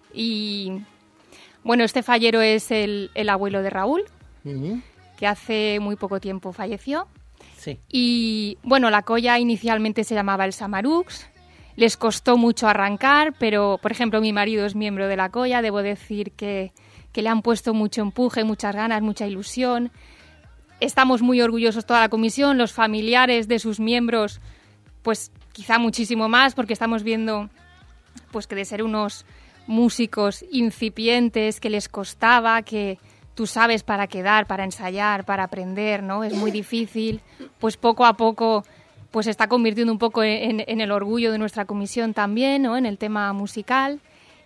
Speaker 4: Y bueno, este fallero es el abuelo de Raúl, que hace muy poco tiempo falleció.
Speaker 1: Sí.
Speaker 4: Y bueno, la colla inicialmente se llamaba el Samarux. Les costó mucho arrancar, pero por ejemplo mi marido es miembro de la colla. Debo decir que le han puesto mucho empuje, muchas ganas, mucha ilusión. Estamos muy orgullosos toda la comisión, los familiares de sus miembros, pues quizá muchísimo más, porque estamos viendo pues que de ser unos músicos incipientes, que les costaba, que tú sabes para quedar, para ensayar, para aprender, ¿no? Es muy difícil, pues poco a poco pues se está convirtiendo un poco en el orgullo de nuestra comisión también, ¿no? En el tema musical.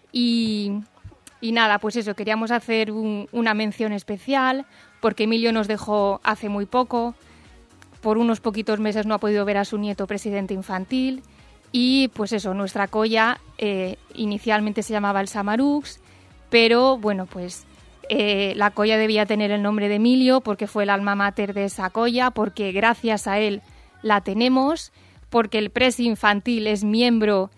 Speaker 4: Y nada, pues eso, queríamos hacer una mención especial, porque Emilio nos dejó hace muy poco. Por unos poquitos meses no ha podido ver a su nieto presidente infantil. Y pues eso, nuestra colla inicialmente se llamaba el Samarux, pero bueno, pues la colla debía tener el nombre de Emilio porque fue el alma mater de esa colla, porque gracias a él la tenemos, porque el presi infantil es miembro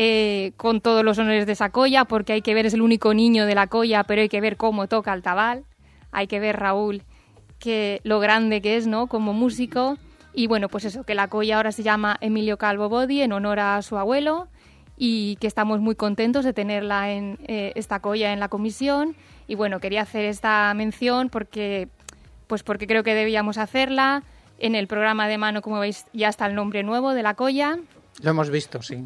Speaker 4: con todos los honores de esa colla, porque hay que ver, es el único niño de la colla, pero hay que ver cómo toca el tabal, hay que ver Raúl que lo grande que es, ¿no? Como músico. Y bueno, pues eso, que la colla ahora se llama Emilio Calvo Bodi en honor a su abuelo y que estamos muy contentos de tenerla en esta colla en la comisión. Y bueno, quería hacer esta mención porque creo que debíamos hacerla. En el programa de mano, como veis, ya está el nombre nuevo de la colla.
Speaker 1: Lo hemos visto, sí.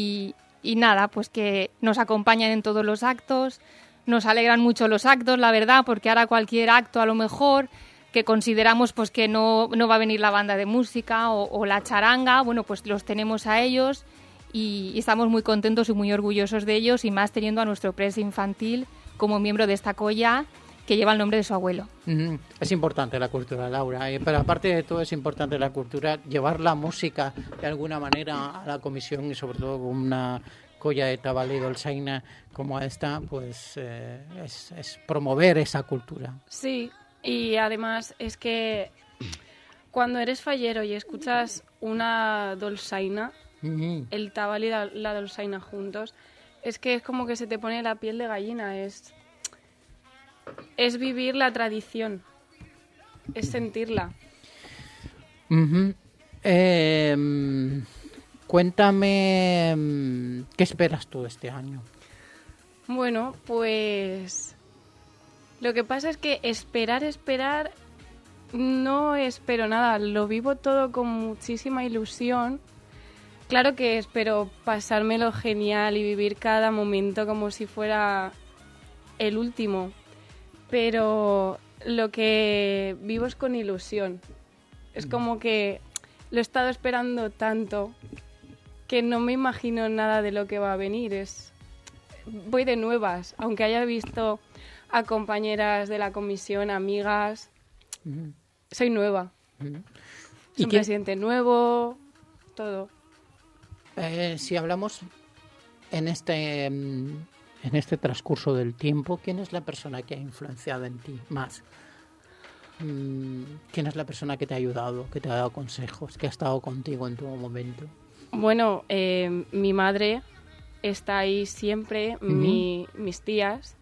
Speaker 4: Y nada, pues que nos acompañan en todos los actos. Nos alegran mucho los actos, la verdad, porque ahora cualquier acto a lo mejor que consideramos pues que no va a venir la banda de música o la charanga, bueno, pues los tenemos a ellos y estamos muy contentos y muy orgullosos de ellos, y más teniendo a nuestro presi infantil como miembro de esta colla que lleva el nombre de su abuelo.
Speaker 1: Es importante la cultura, Laura, pero aparte de todo es importante la cultura, llevar la música de alguna manera a la comisión, y sobre todo con una colla de Tabal y Dolçaina como esta, pues es promover esa cultura.
Speaker 3: Sí. Y además es que cuando eres fallero y escuchas una dolçaina, el tabal y la dolçaina juntos, es que es como que se te pone la piel de gallina. Es vivir la tradición, es sentirla.
Speaker 1: Cuéntame, ¿qué esperas tú este año?
Speaker 3: Bueno, pues lo que pasa es que esperar, no espero nada, lo vivo todo con muchísima ilusión. Claro que espero pasármelo genial y vivir cada momento como si fuera el último, pero lo que vivo es con ilusión. Es como que lo he estado esperando tanto que no me imagino nada de lo que va a venir. Voy de nuevas, aunque haya visto a compañeras de la comisión, amigas. Soy nueva. Es un presidente nuevo, todo.
Speaker 1: Si hablamos en este transcurso del tiempo, ¿quién es la persona que ha influenciado en ti más? ¿Quién es la persona que te ha ayudado, que te ha dado consejos, que ha estado contigo en todo momento?
Speaker 3: Bueno, mi madre está ahí siempre, mis tías.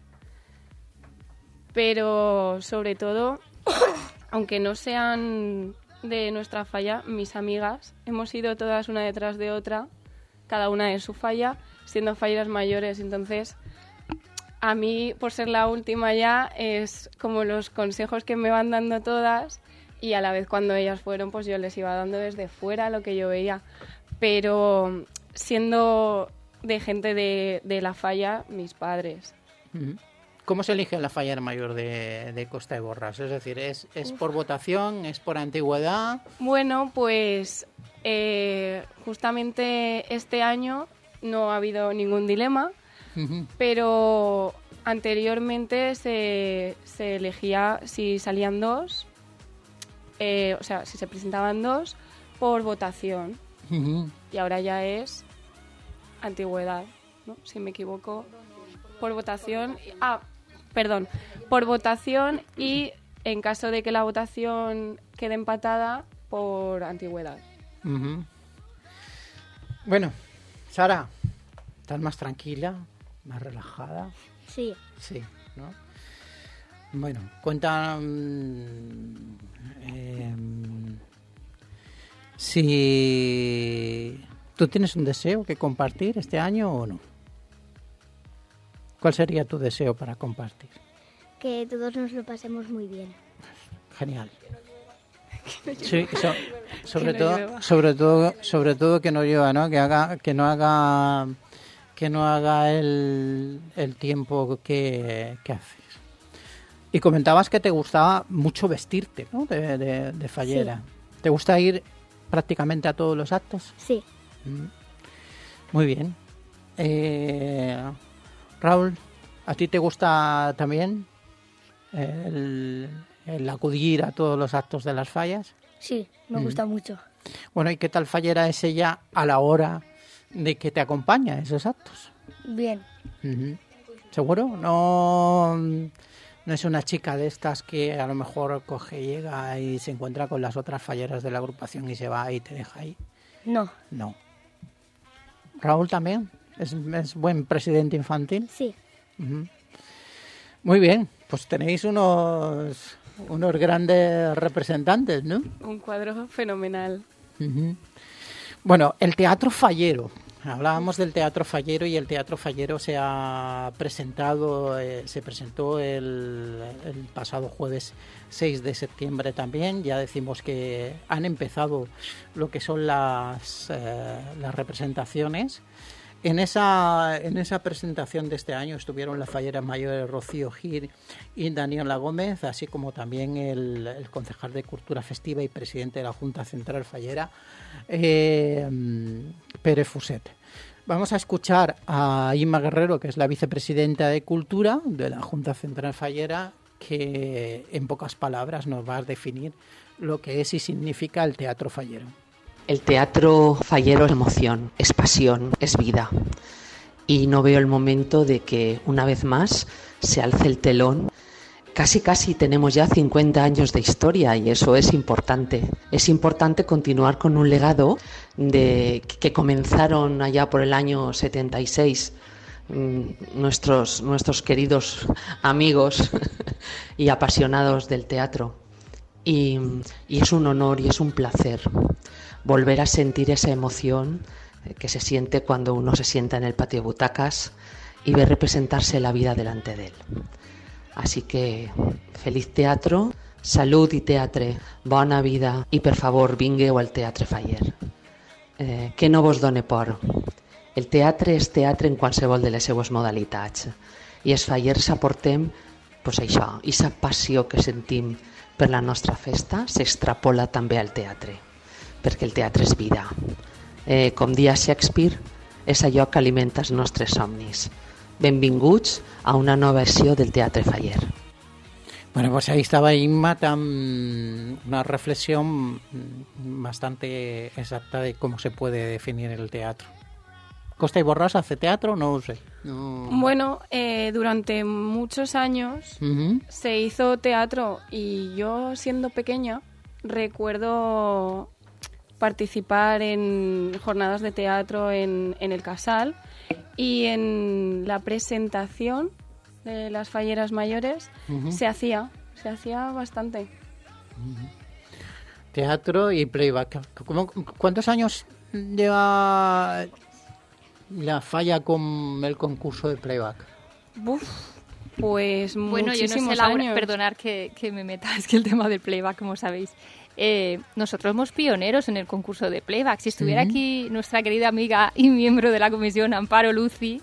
Speaker 3: Pero sobre todo, aunque no sean de nuestra falla, mis amigas, hemos ido todas una detrás de otra cada una de su falla, siendo falleras mayores. Entonces, a mí, por ser la última ya, es como los consejos que me van dando todas, y a la vez cuando ellas fueron, pues yo les iba dando desde fuera lo que yo veía. Pero siendo de gente de la falla, mis padres.
Speaker 1: ¿Cómo se elige la fallera mayor de Costa de Borras? Es decir, ¿es por votación? ¿Es por antigüedad?
Speaker 3: Bueno, pues justamente este año no ha habido ningún dilema, pero anteriormente se elegía si salían dos, o sea, si se presentaban dos, por votación. Y ahora ya es antigüedad, ¿no? Si me equivoco, por votación. Por votación, y en caso de que la votación quede empatada, por antigüedad.
Speaker 1: Bueno, Sara, ¿estás más tranquila, más relajada?
Speaker 2: Sí.
Speaker 1: Sí, ¿no? Bueno, cuenta si tú tienes un deseo que compartir este año o no. ¿Cuál sería tu deseo para compartir?
Speaker 2: Que todos nos lo pasemos muy bien.
Speaker 1: Genial. Sí, sobre todo que no llueva, ¿no? Que no haga el tiempo que haces. Y comentabas que te gustaba mucho vestirte, ¿no? De fallera. Sí. ¿Te gusta ir prácticamente a todos los actos?
Speaker 2: Sí.
Speaker 1: Muy bien. Raúl, ¿a ti te gusta también el acudir a todos los actos de las fallas?
Speaker 5: Sí, me gusta mucho.
Speaker 1: Bueno, ¿y qué tal fallera es ella a la hora de que te acompaña a esos actos?
Speaker 5: Bien.
Speaker 1: ¿Seguro? No es una chica de estas que a lo mejor llega y se encuentra con las otras falleras de la agrupación y se va y te deja ahí.
Speaker 5: No.
Speaker 1: ¿Raúl también? ¿Es buen presidente infantil?
Speaker 2: Sí.
Speaker 1: Muy bien, pues tenéis unos grandes representantes, ¿no?
Speaker 3: Un cuadro fenomenal.
Speaker 1: Bueno, el Teatro Fallero. Hablábamos del Teatro Fallero, y el Teatro Fallero se presentó el pasado jueves 6 de septiembre también. Ya decimos que han empezado lo que son las representaciones. En esa presentación de este año estuvieron las falleras mayores Rocío Gil y Daniela Gómez, así como también el concejal de Cultura Festiva y presidente de la Junta Central Fallera, Pere Fuset. Vamos a escuchar a Inma Guerrero, que es la vicepresidenta de Cultura de la Junta Central Fallera, que en pocas palabras nos va a definir lo que es y significa el teatro fallero.
Speaker 10: El teatro fallero es emoción, es pasión, es vida. Y no veo el momento de que una vez más se alce el telón. Casi tenemos ya 50 años de historia, y eso es importante. Es importante continuar con un legado que comenzaron allá por el año 76 nuestros queridos amigos y apasionados del teatro. Y es un honor y es un placer volver a sentir esa emoción que se siente cuando uno se sienta en el patio de butacas y ve representarse la vida delante de él. Así que feliz teatro, salud i teatre, bona vida, i per favor vingueu al Teatre Faller. Que no vos done por. El teatre és teatre en qualsevol de les seues modalitats, i els fallers aportem pues això, aquesta passió que sentim per la nostra festa s'extrapola també al teatre, perquè el teatre és vida. Com dia Shakespeare, és allò que alimenta els nostres somnis. Benvinguts a una nova versió del Teatre Faller.
Speaker 1: Bueno, pues ahí estaba Inma, una reflexión bastante exacta de cómo se puede definir el teatro. ¿Costa y Borras hace teatro? No lo sé. No.
Speaker 3: Bueno, durante muchos años se hizo teatro, y yo, siendo pequeña, recuerdo participar en jornadas de teatro en el Casal, y en la presentación de las falleras mayores se hacía bastante.
Speaker 1: Teatro y playback. ¿Cuántos años lleva la falla con el concurso de playback?
Speaker 3: Pues
Speaker 4: bueno, yo no sé, Laura, perdonad que me meta, es que el tema del playback, como sabéis, nosotros somos pioneros en el concurso de playback. Si estuviera aquí nuestra querida amiga y miembro de la comisión, Amparo Luci,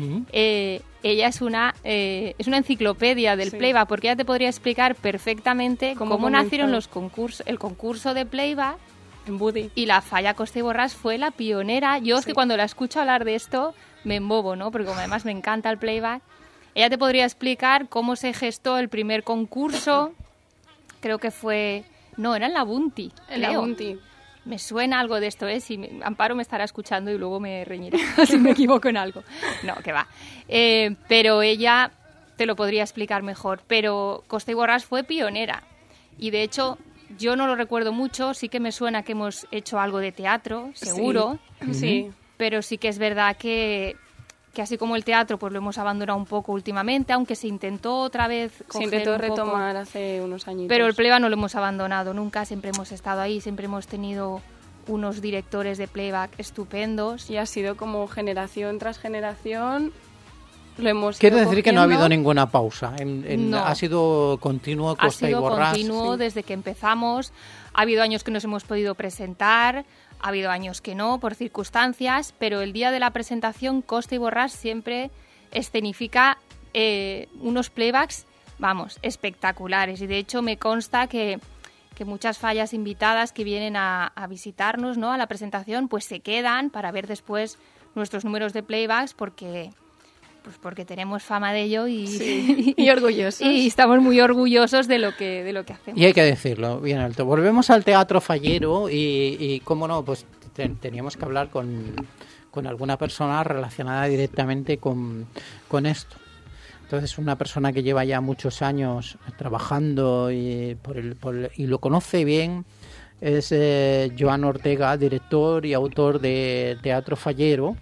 Speaker 4: ella es una enciclopedia del playback, porque ella te podría explicar perfectamente cómo nacieron el concurso de playback.
Speaker 3: En Budi.
Speaker 4: Y la falla Costa y Borràs fue la pionera. Yo es que cuando la escucho hablar de esto me embobo, ¿no? Porque como además me encanta el playback, ella te podría explicar cómo se gestó el primer concurso. Creo que fue... No, era en la Bunti.
Speaker 3: En la Bunti.
Speaker 4: Me suena algo de esto, ¿eh? Si Amparo me estará escuchando y luego me reñirá si me equivoco en algo. No, que va. Pero ella te lo podría explicar mejor. Pero Costa y Borràs fue pionera. Y de hecho... Yo no lo recuerdo mucho, sí que me suena que hemos hecho algo de teatro, seguro.
Speaker 3: Sí.
Speaker 4: Pero sí que es verdad que así como el teatro pues lo hemos abandonado un poco últimamente, aunque se intentó otra vez coger
Speaker 3: se intentó
Speaker 4: un poco,
Speaker 3: retomar hace unos años.
Speaker 4: Pero el playback no lo hemos abandonado nunca, siempre hemos estado ahí, siempre hemos tenido unos directores de playback estupendos.
Speaker 3: Y ha sido como generación tras generación...
Speaker 1: Quiere decir que no ha habido ninguna pausa. No. Ha sido continuo Costa y Borràs.
Speaker 4: Ha sido continuo desde que empezamos. Ha habido años que nos hemos podido presentar, ha habido años que no, por circunstancias, pero el día de la presentación Costa y Borràs siempre escenifica unos playbacks, vamos, espectaculares. Y de hecho me consta que muchas fallas invitadas que vienen a visitarnos, ¿no?, a la presentación, pues se quedan para ver después nuestros números de playbacks porque tenemos fama de ello y
Speaker 3: orgullosos.
Speaker 4: Y estamos muy orgullosos de lo que hacemos.
Speaker 1: Y hay que decirlo bien alto. Volvemos al Teatro Fallero y cómo no, pues teníamos que hablar con alguna persona relacionada directamente con esto. Entonces, una persona que lleva ya muchos años trabajando y lo conoce bien es Joan Ortega, director y autor de Teatro Fallero.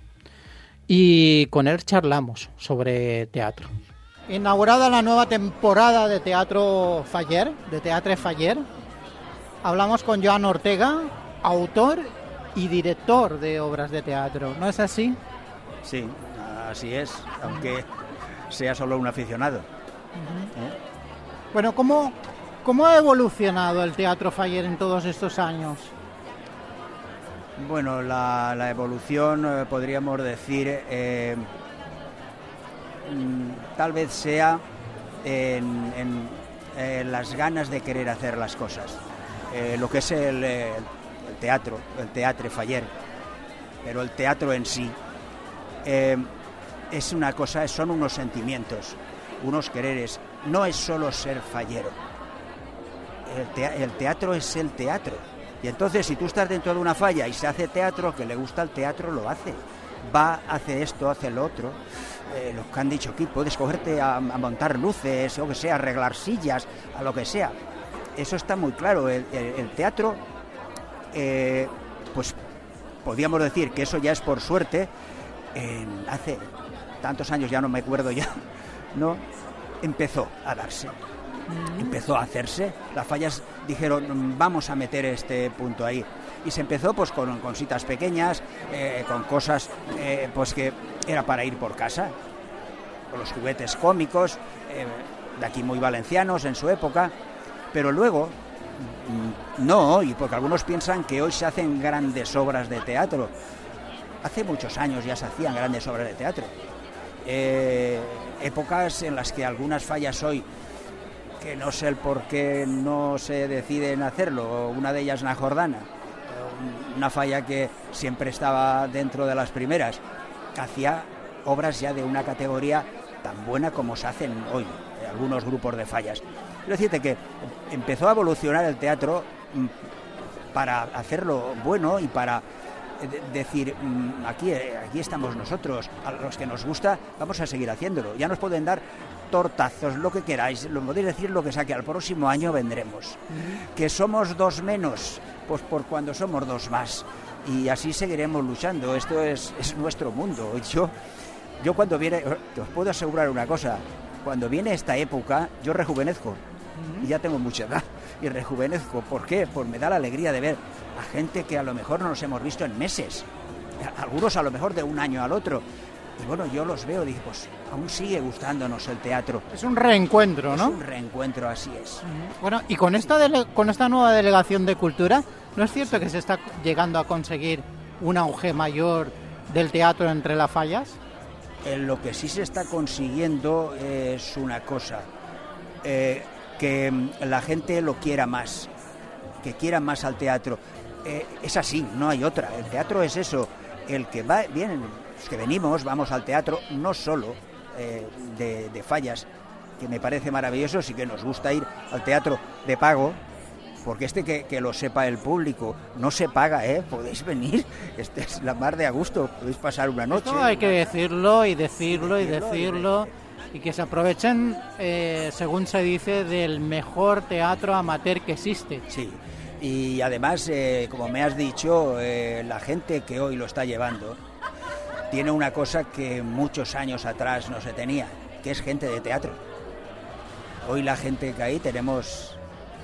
Speaker 1: Y con él charlamos sobre teatro. Inaugurada la nueva temporada de Teatro Faller, de Teatre Faller, hablamos con Joan Ortega, autor y director de obras de teatro. ¿No es así?
Speaker 11: Sí, así es, aunque sea solo un aficionado.
Speaker 1: Bueno, ¿cómo ha evolucionado el Teatro Faller en todos estos años?
Speaker 11: Bueno, la evolución, podríamos decir, tal vez sea en las ganas de querer hacer las cosas. Lo que es el teatro, el Teatre Faller, pero el teatro en sí es una cosa, son unos sentimientos, unos quereres. No es solo ser fallero. El teatro es el teatro. Y entonces, si tú estás dentro de una falla y se hace teatro, que le gusta el teatro, lo hace. Va, hace esto, hace lo otro. Los que han dicho aquí, puedes cogerte a montar luces, o que sea, arreglar sillas, a lo que sea. Eso está muy claro. El teatro, pues podríamos decir que eso ya es por suerte. Hace tantos años, ya no me acuerdo ya, ¿no? Empezó a darse. Empezó a hacerse, las fallas dijeron vamos a meter este punto ahí y se empezó pues con cositas pequeñas, con cosas pues que era para ir por casa, con los juguetes cómicos de aquí muy valencianos en su época, pero luego no, y porque algunos piensan que hoy se hacen grandes obras de teatro. Hace muchos años ya se hacían grandes obras de teatro, épocas en las que algunas fallas hoy, que no sé el por qué no se deciden hacerlo, una de ellas La Jordana, una falla que siempre estaba dentro de las primeras, que hacía obras ya de una categoría tan buena como se hacen hoy algunos grupos de fallas. Quiero decirte que empezó a evolucionar el teatro para hacerlo bueno y para decir, aquí estamos nosotros, a los que nos gusta vamos a seguir haciéndolo, ya nos pueden dar tortazos, lo que queráis, lo podéis decir lo que sea, que al próximo año vendremos. Que somos dos menos, pues por cuando somos dos más. Y así seguiremos luchando. Esto es nuestro mundo. Yo cuando viene, te os puedo asegurar una cosa, cuando viene esta época, yo rejuvenezco. Y ya tengo mucha edad. Y rejuvenezco. ¿Por qué? Pues me da la alegría de ver a gente que a lo mejor no nos hemos visto en meses. algunos a lo mejor de un año al otro. Y bueno, yo los veo y digo, pues aún sigue gustándonos el teatro.
Speaker 1: Es un reencuentro, ¿no?
Speaker 11: Es un reencuentro, así es.
Speaker 1: Bueno, y con esta nueva delegación de cultura, ¿no es cierto que se está llegando a conseguir un auge mayor del teatro entre las fallas?
Speaker 11: Lo que sí se está consiguiendo es una cosa, que la gente lo quiera más, que quiera más al teatro. Es así, no hay otra. El teatro es eso. El que vienen, los que venimos, vamos al teatro, no solo de fallas, que me parece maravilloso, sí que nos gusta ir al teatro de pago, porque que lo sepa el público, no se paga, podéis venir, es la mar de a gusto, podéis pasar una noche.
Speaker 1: Esto hay que decirlo y decirlo y decirlo, y que se aprovechen, según se dice, del mejor teatro amateur que existe.
Speaker 11: Sí, y además, como me has dicho, la gente que hoy lo está llevando tiene una cosa que muchos años atrás no se tenía, que es gente de teatro. Hoy la gente que hay tenemos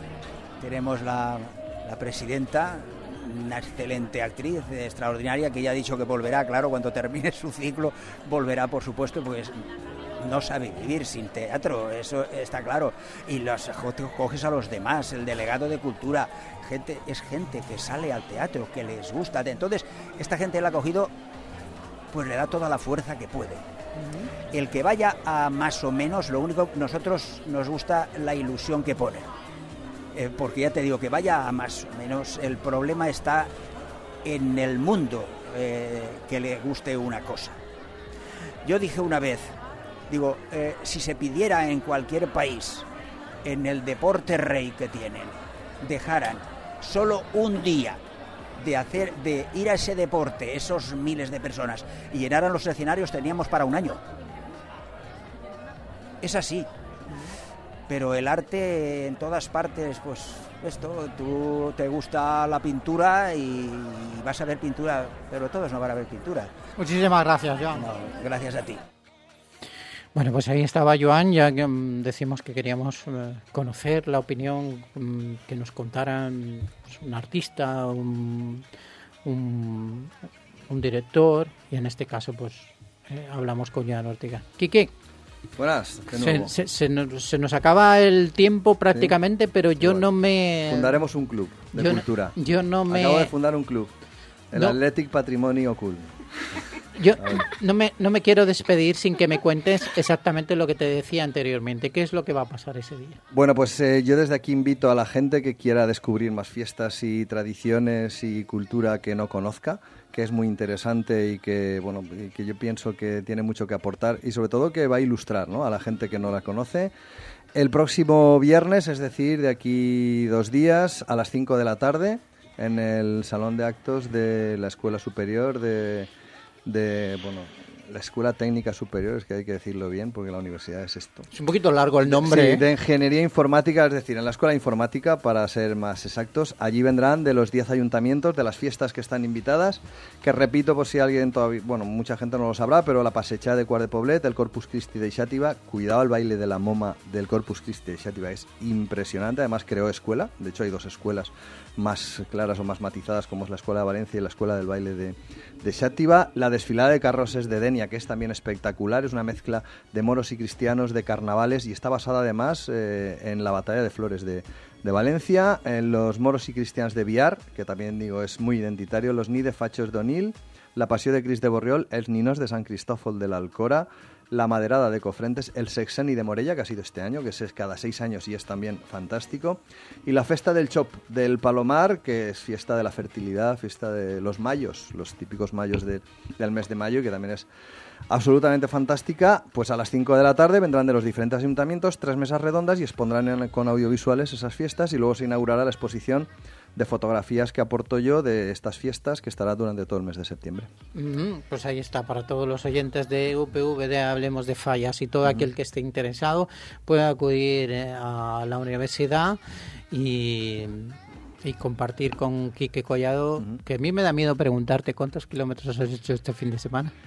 Speaker 11: la presidenta, una excelente actriz, extraordinaria, que ya ha dicho que volverá, claro, cuando termine su ciclo, volverá, por supuesto, pues no sabe vivir sin teatro, eso está claro. Y coges a los demás, el delegado de cultura, es gente que sale al teatro, que les gusta. Entonces, esta gente la ha cogido, pues le da toda la fuerza que puede. El que vaya a más o menos, lo único, nosotros nos gusta la ilusión que pone. Porque ya te digo, que vaya a más o menos, el problema está en el mundo que le guste una cosa. Yo dije una vez, digo, si se pidiera en cualquier país, en el deporte rey que tienen, dejaran solo un día de ir a ese deporte, esos miles de personas, y llenaran los escenarios, teníamos para un año. Es así. Pero el arte en todas partes, pues esto, tú te gusta la pintura y vas a ver pintura, pero todos no van a ver pintura.
Speaker 1: Muchísimas gracias, Joan.
Speaker 11: No, gracias a ti.
Speaker 1: Bueno, pues ahí estaba Joan, ya que decimos que queríamos conocer la opinión, que nos contaran pues, un artista, un director, y en este caso pues hablamos con Joan Ortega. Quique.
Speaker 9: Buenas, de nuevo.
Speaker 1: Se nos acaba el tiempo prácticamente, ¿sí? Pero yo no me...
Speaker 9: Fundaremos un club de cultura. Acabo de fundar un club, el Athletic Patrimonio Cool.
Speaker 1: Yo no me quiero despedir sin que me cuentes exactamente lo que te decía anteriormente. ¿Qué es lo que va a pasar ese día?
Speaker 9: Bueno, pues yo desde aquí invito a la gente que quiera descubrir más fiestas y tradiciones y cultura que no conozca, que es muy interesante y que yo pienso que tiene mucho que aportar y sobre todo que va a ilustrar, ¿no?, a la gente que no la conoce. El próximo viernes, es decir, de aquí 2 días, a las 5 de la tarde, en el Salón de Actos de la Escuela Superior la Escuela Técnica Superior, es que hay que decirlo bien porque la universidad es esto.
Speaker 1: Es un poquito largo el nombre.
Speaker 9: Sí, de Ingeniería Informática, es decir, en la Escuela de Informática, para ser más exactos. Allí vendrán de los 10 ayuntamientos, de las fiestas que están invitadas, que repito por si alguien todavía, mucha gente no lo sabrá, pero la Passecha de Quart de Poblet, el Corpus Christi de Xàtiva, cuidado el baile de la moma del Corpus Christi de Xàtiva, es impresionante, además creó escuela, de hecho hay 2 escuelas más claras o más matizadas, como es la Escuela de Valencia y la Escuela del Baile de Xàtiva. La desfilada de carrozas de Denia, que es también espectacular, es una mezcla de moros y cristianos, de carnavales, y está basada además en la batalla de Flores de Valencia, en los moros y cristianos de Biar, que también digo es muy identitario, los Ni de Fachos d'Onil, la Passió de Crist de Borriol, els Ninos de Sant Cristòfol de l'Alcora, la Maderada de Cofrentes, el Sexeni de Morella, que ha sido este año, que es cada 6 años y es también fantástico, y la Festa del Chop del Palomar, que es fiesta de la fertilidad, fiesta de los mayos, los típicos mayos del mes de mayo, que también es absolutamente fantástica. Pues a las 5 de la tarde vendrán de los diferentes ayuntamientos 3 mesas redondas y expondrán con audiovisuales esas fiestas, y luego se inaugurará la exposición de fotografías que aporto yo de estas fiestas, que estará durante todo el mes de septiembre.
Speaker 1: Pues ahí está, para todos los oyentes de UPV de Hablemos de Fallas, y todo aquel que esté interesado puede acudir a la universidad y compartir con Quique Collado, que a mí me da miedo preguntarte cuántos kilómetros has hecho este fin de semana.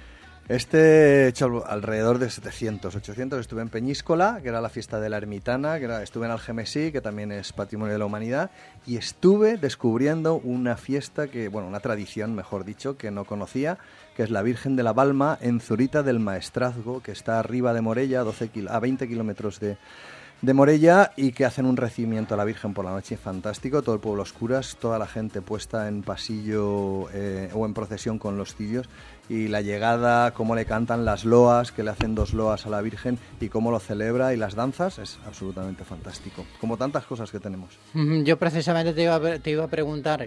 Speaker 9: He hecho alrededor de 700, 800. Estuve en Peñíscola, que era la fiesta de la Ermitana, estuve en Algemesí, que también es Patrimonio de la Humanidad, y estuve descubriendo una fiesta una tradición, mejor dicho, que no conocía, que es la Virgen de la Balma en Zurita del Maestrazgo, que está arriba de Morella, a 20 kilómetros de Morella, y que hacen un recibimiento a la Virgen por la noche fantástico, todo el pueblo a oscuras, toda la gente puesta en pasillo o en procesión con los cirios, y la llegada, cómo le cantan las loas, que le hacen 2 loas a la Virgen, y cómo lo celebra, y las danzas, es absolutamente fantástico, como tantas cosas que tenemos.
Speaker 1: Yo precisamente te iba a preguntar,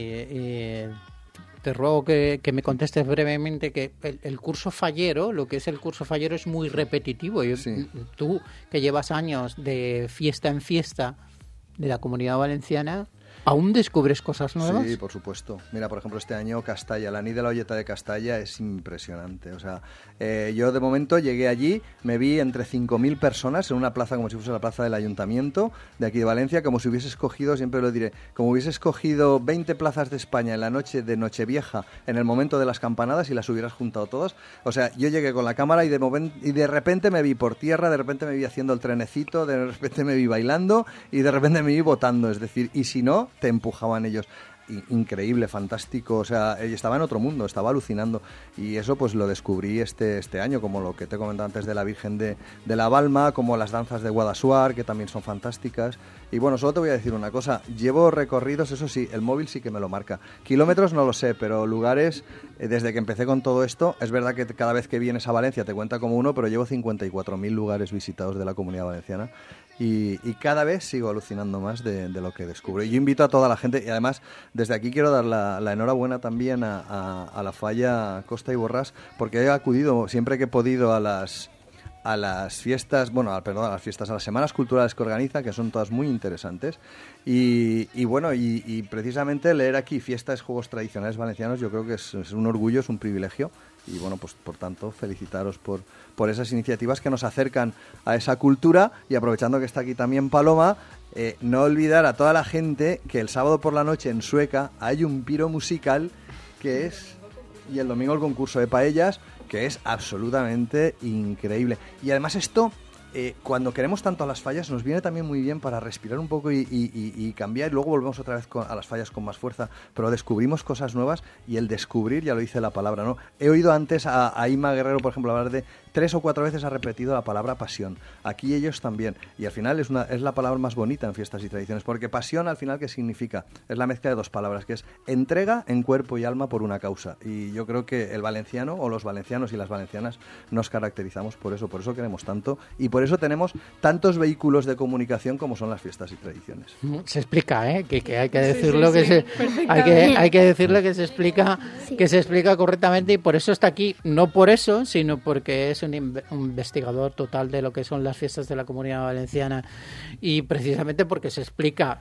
Speaker 1: y te ruego que me contestes brevemente, que el curso fallero, lo que es el curso fallero, es muy repetitivo.
Speaker 9: Sí.
Speaker 1: Tú, que llevas años de fiesta en fiesta de la Comunidad Valenciana, ¿aún descubres cosas nuevas?
Speaker 9: Sí, por supuesto. Mira, por ejemplo, este año Castalla, la Nit de la Olleta de Castalla es impresionante. O sea, yo de momento llegué allí, me vi entre 5.000 personas en una plaza como si fuese la plaza del Ayuntamiento de aquí de Valencia, como si hubiese escogido, siempre lo diré, como hubiese escogido 20 plazas de España en la noche de Nochevieja, en el momento de las campanadas, y las hubieras juntado todas. O sea, yo llegué con la cámara y de repente me vi por tierra, de repente me vi haciendo el trenecito, de repente me vi bailando y de repente me vi votando. Es decir, y si no, te empujaban ellos. Increíble, fantástico, o sea, estaba en otro mundo, estaba alucinando, y eso pues lo descubrí este año, como lo que te he comentado antes de la Virgen de la Balma, como las danzas de Guadassuar, que también son fantásticas. Y bueno, solo te voy a decir una cosa, llevo recorridos, eso sí, el móvil sí que me lo marca, kilómetros no lo sé, pero lugares, desde que empecé con todo esto, es verdad que cada vez que vienes a Valencia te cuenta como uno, pero llevo 54.000 lugares visitados de la Comunidad Valenciana. Y cada vez sigo alucinando más de lo que descubro. Y yo invito a toda la gente, y además desde aquí quiero dar la enhorabuena también a la Falla Costa y Borràs, porque he acudido siempre que he podido a las fiestas, a las fiestas, a las semanas culturales que organiza, que son todas muy interesantes. Y precisamente leer aquí fiestas, juegos tradicionales valencianos, yo creo que es un orgullo, es un privilegio. Y bueno, pues por tanto, felicitaros por esas iniciativas que nos acercan a esa cultura. Y aprovechando que está aquí también Paloma, no olvidar a toda la gente que el sábado por la noche en Sueca hay un piro musical y el domingo el concurso de paellas, que es absolutamente increíble. Y además esto, cuando queremos tanto a las fallas, nos viene también muy bien para respirar un poco y cambiar, y luego volvemos otra vez a las fallas con más fuerza, pero descubrimos cosas nuevas, y el descubrir, ya lo dice la palabra, ¿no? He oído antes a Ima Guerrero, por ejemplo, hablar de 3 o 4 veces ha repetido la palabra pasión. Aquí ellos también. Y al final es la palabra más bonita en fiestas y tradiciones, porque pasión al final, ¿qué significa? Es la mezcla de 2 palabras, que es entrega en cuerpo y alma por una causa. Y yo creo que el valenciano, o los valencianos y las valencianas, nos caracterizamos por eso queremos tanto, y por eso tenemos tantos vehículos de comunicación como son las fiestas y tradiciones.
Speaker 1: Se explica, que hay que decirlo, hay que decirlo, que se explica,
Speaker 2: Sí.
Speaker 1: que se explica correctamente, y por eso está aquí, no por eso, sino porque es un investigador total de lo que son las fiestas de la Comunidad Valenciana, y precisamente porque se explica,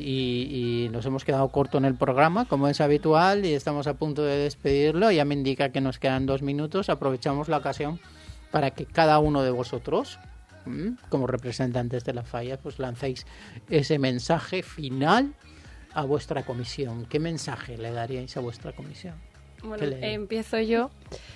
Speaker 1: y nos hemos quedado corto en el programa, como es habitual, y estamos a punto de despedirlo. Ya me indica que nos quedan 2 minutos. Aprovechamos la ocasión para que cada uno de vosotros, como representantes de la falla, pues lancéis ese mensaje final a vuestra comisión. ¿Qué mensaje le daríais a vuestra comisión?
Speaker 3: Bueno, empiezo yo.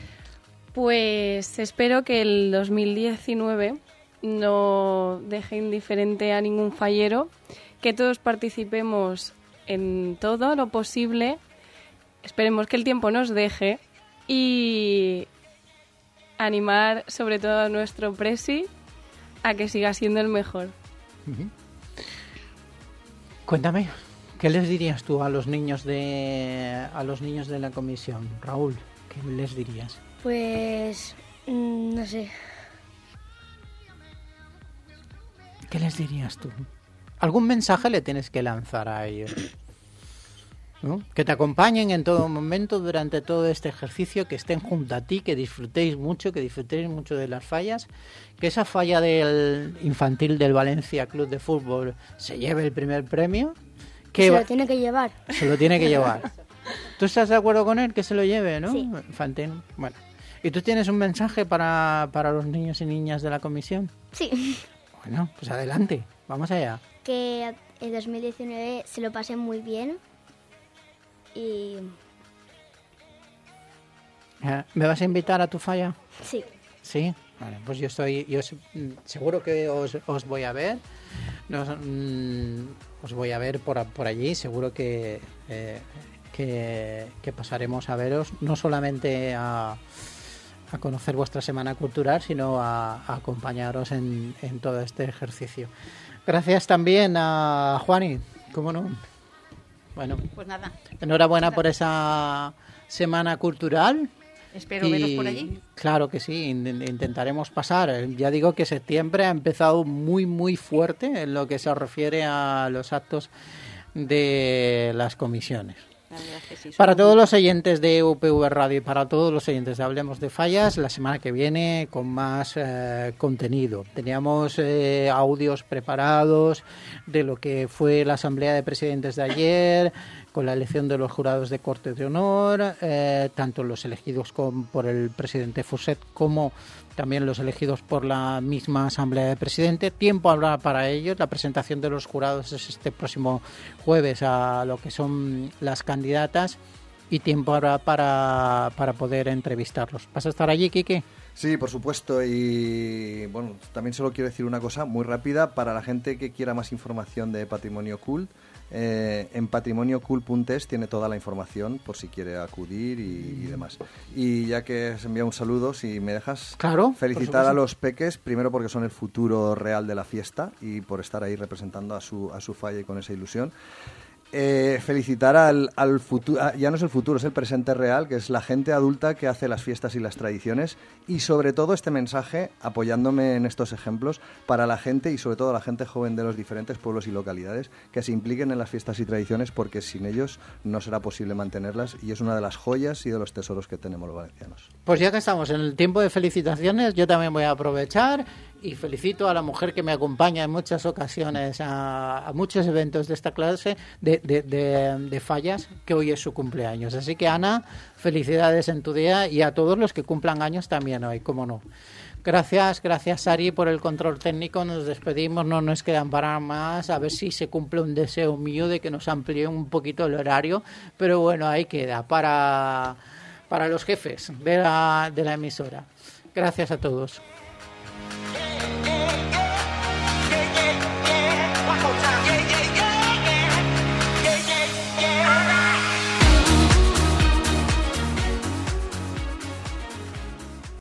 Speaker 3: Pues espero que el 2019 no deje indiferente a ningún fallero, que todos participemos en todo lo posible, esperemos que el tiempo nos deje, y animar sobre todo a nuestro presi a que siga siendo el mejor.
Speaker 1: Cuéntame, ¿qué les dirías tú a los niños de la comisión? Raúl, ¿qué les dirías?
Speaker 5: Pues no sé.
Speaker 1: ¿Qué les dirías tú? ¿Algún mensaje le tienes que lanzar a ellos? ¿No? Que te acompañen en todo momento durante todo este ejercicio, que estén junto a ti, que disfrutéis mucho de las fallas, que esa falla del infantil del Valencia Club de Fútbol se lleve el primer premio.
Speaker 5: Se lo tiene que llevar.
Speaker 1: Se lo tiene que llevar. ¿Tú estás de acuerdo con él que se lo lleve, no?
Speaker 2: Sí.
Speaker 1: Infantil. Bueno. ¿Y tú tienes un mensaje para los niños y niñas de la comisión?
Speaker 2: Sí.
Speaker 1: Bueno, pues adelante, vamos allá.
Speaker 2: Que el 2019 se lo pasen muy bien y
Speaker 1: ¿Me vas a invitar a tu falla?
Speaker 2: Sí.
Speaker 1: Sí, vale, pues yo seguro que os voy a ver. Os voy a ver por allí. Seguro que pasaremos a veros, no solamente a conocer vuestra semana cultural, sino a acompañaros en todo este ejercicio. Gracias también a Juani, ¿cómo no? Bueno,
Speaker 7: pues nada.
Speaker 1: Enhorabuena por esa semana cultural.
Speaker 7: Espero veros por allí.
Speaker 1: Claro que sí, intentaremos pasar. Ya digo que septiembre ha empezado muy, muy fuerte en lo que se refiere a los actos de las comisiones. Sí, para todos los oyentes de UPV Radio y para todos los oyentes de Hablemos de Fallas, la semana que viene con más contenido. Teníamos audios preparados de lo que fue la Asamblea de Presidentes de ayer, con la elección de los jurados de Corte de Honor, tanto los elegidos por el presidente Fuset como también los elegidos por la misma Asamblea de Presidentes. Tiempo habrá para ellos. La presentación de los jurados es este próximo jueves a lo que son las candidatas y tiempo habrá para poder entrevistarlos. ¿Vas a estar allí, Quique?
Speaker 9: Sí, por supuesto. Y bueno, también solo quiero decir una cosa muy rápida para la gente que quiera más información de Patrimonio Cult. En patrimoniocult.es tiene toda la información por si quiere acudir y demás. Y ya que se envía un saludo, si me dejas,
Speaker 1: claro,
Speaker 9: felicitar a los peques, primero porque son el futuro real de la fiesta y por estar ahí representando a su falla y con esa ilusión. Felicitar al futuro, ya no es el futuro, es el presente real, que es la gente adulta que hace las fiestas y las tradiciones, y sobre todo este mensaje, apoyándome en estos ejemplos, para la gente y sobre todo la gente joven de los diferentes pueblos y localidades, que se impliquen en las fiestas y tradiciones, porque sin ellos no será posible mantenerlas, y es una de las joyas y de los tesoros que tenemos los valencianos.
Speaker 1: Pues ya que estamos en el tiempo de felicitaciones, yo también voy a aprovechar y felicito a la mujer que me acompaña en muchas ocasiones a muchos eventos de esta clase de fallas, que hoy es su cumpleaños. Así que, Ana, felicidades en tu día y a todos los que cumplan años también hoy, cómo no. Gracias, Sari, por el control técnico. Nos despedimos, no nos quedan para más. A ver si se cumple un deseo mío de que nos amplíe un poquito el horario. Pero bueno, ahí queda para los jefes de la emisora. Gracias a todos.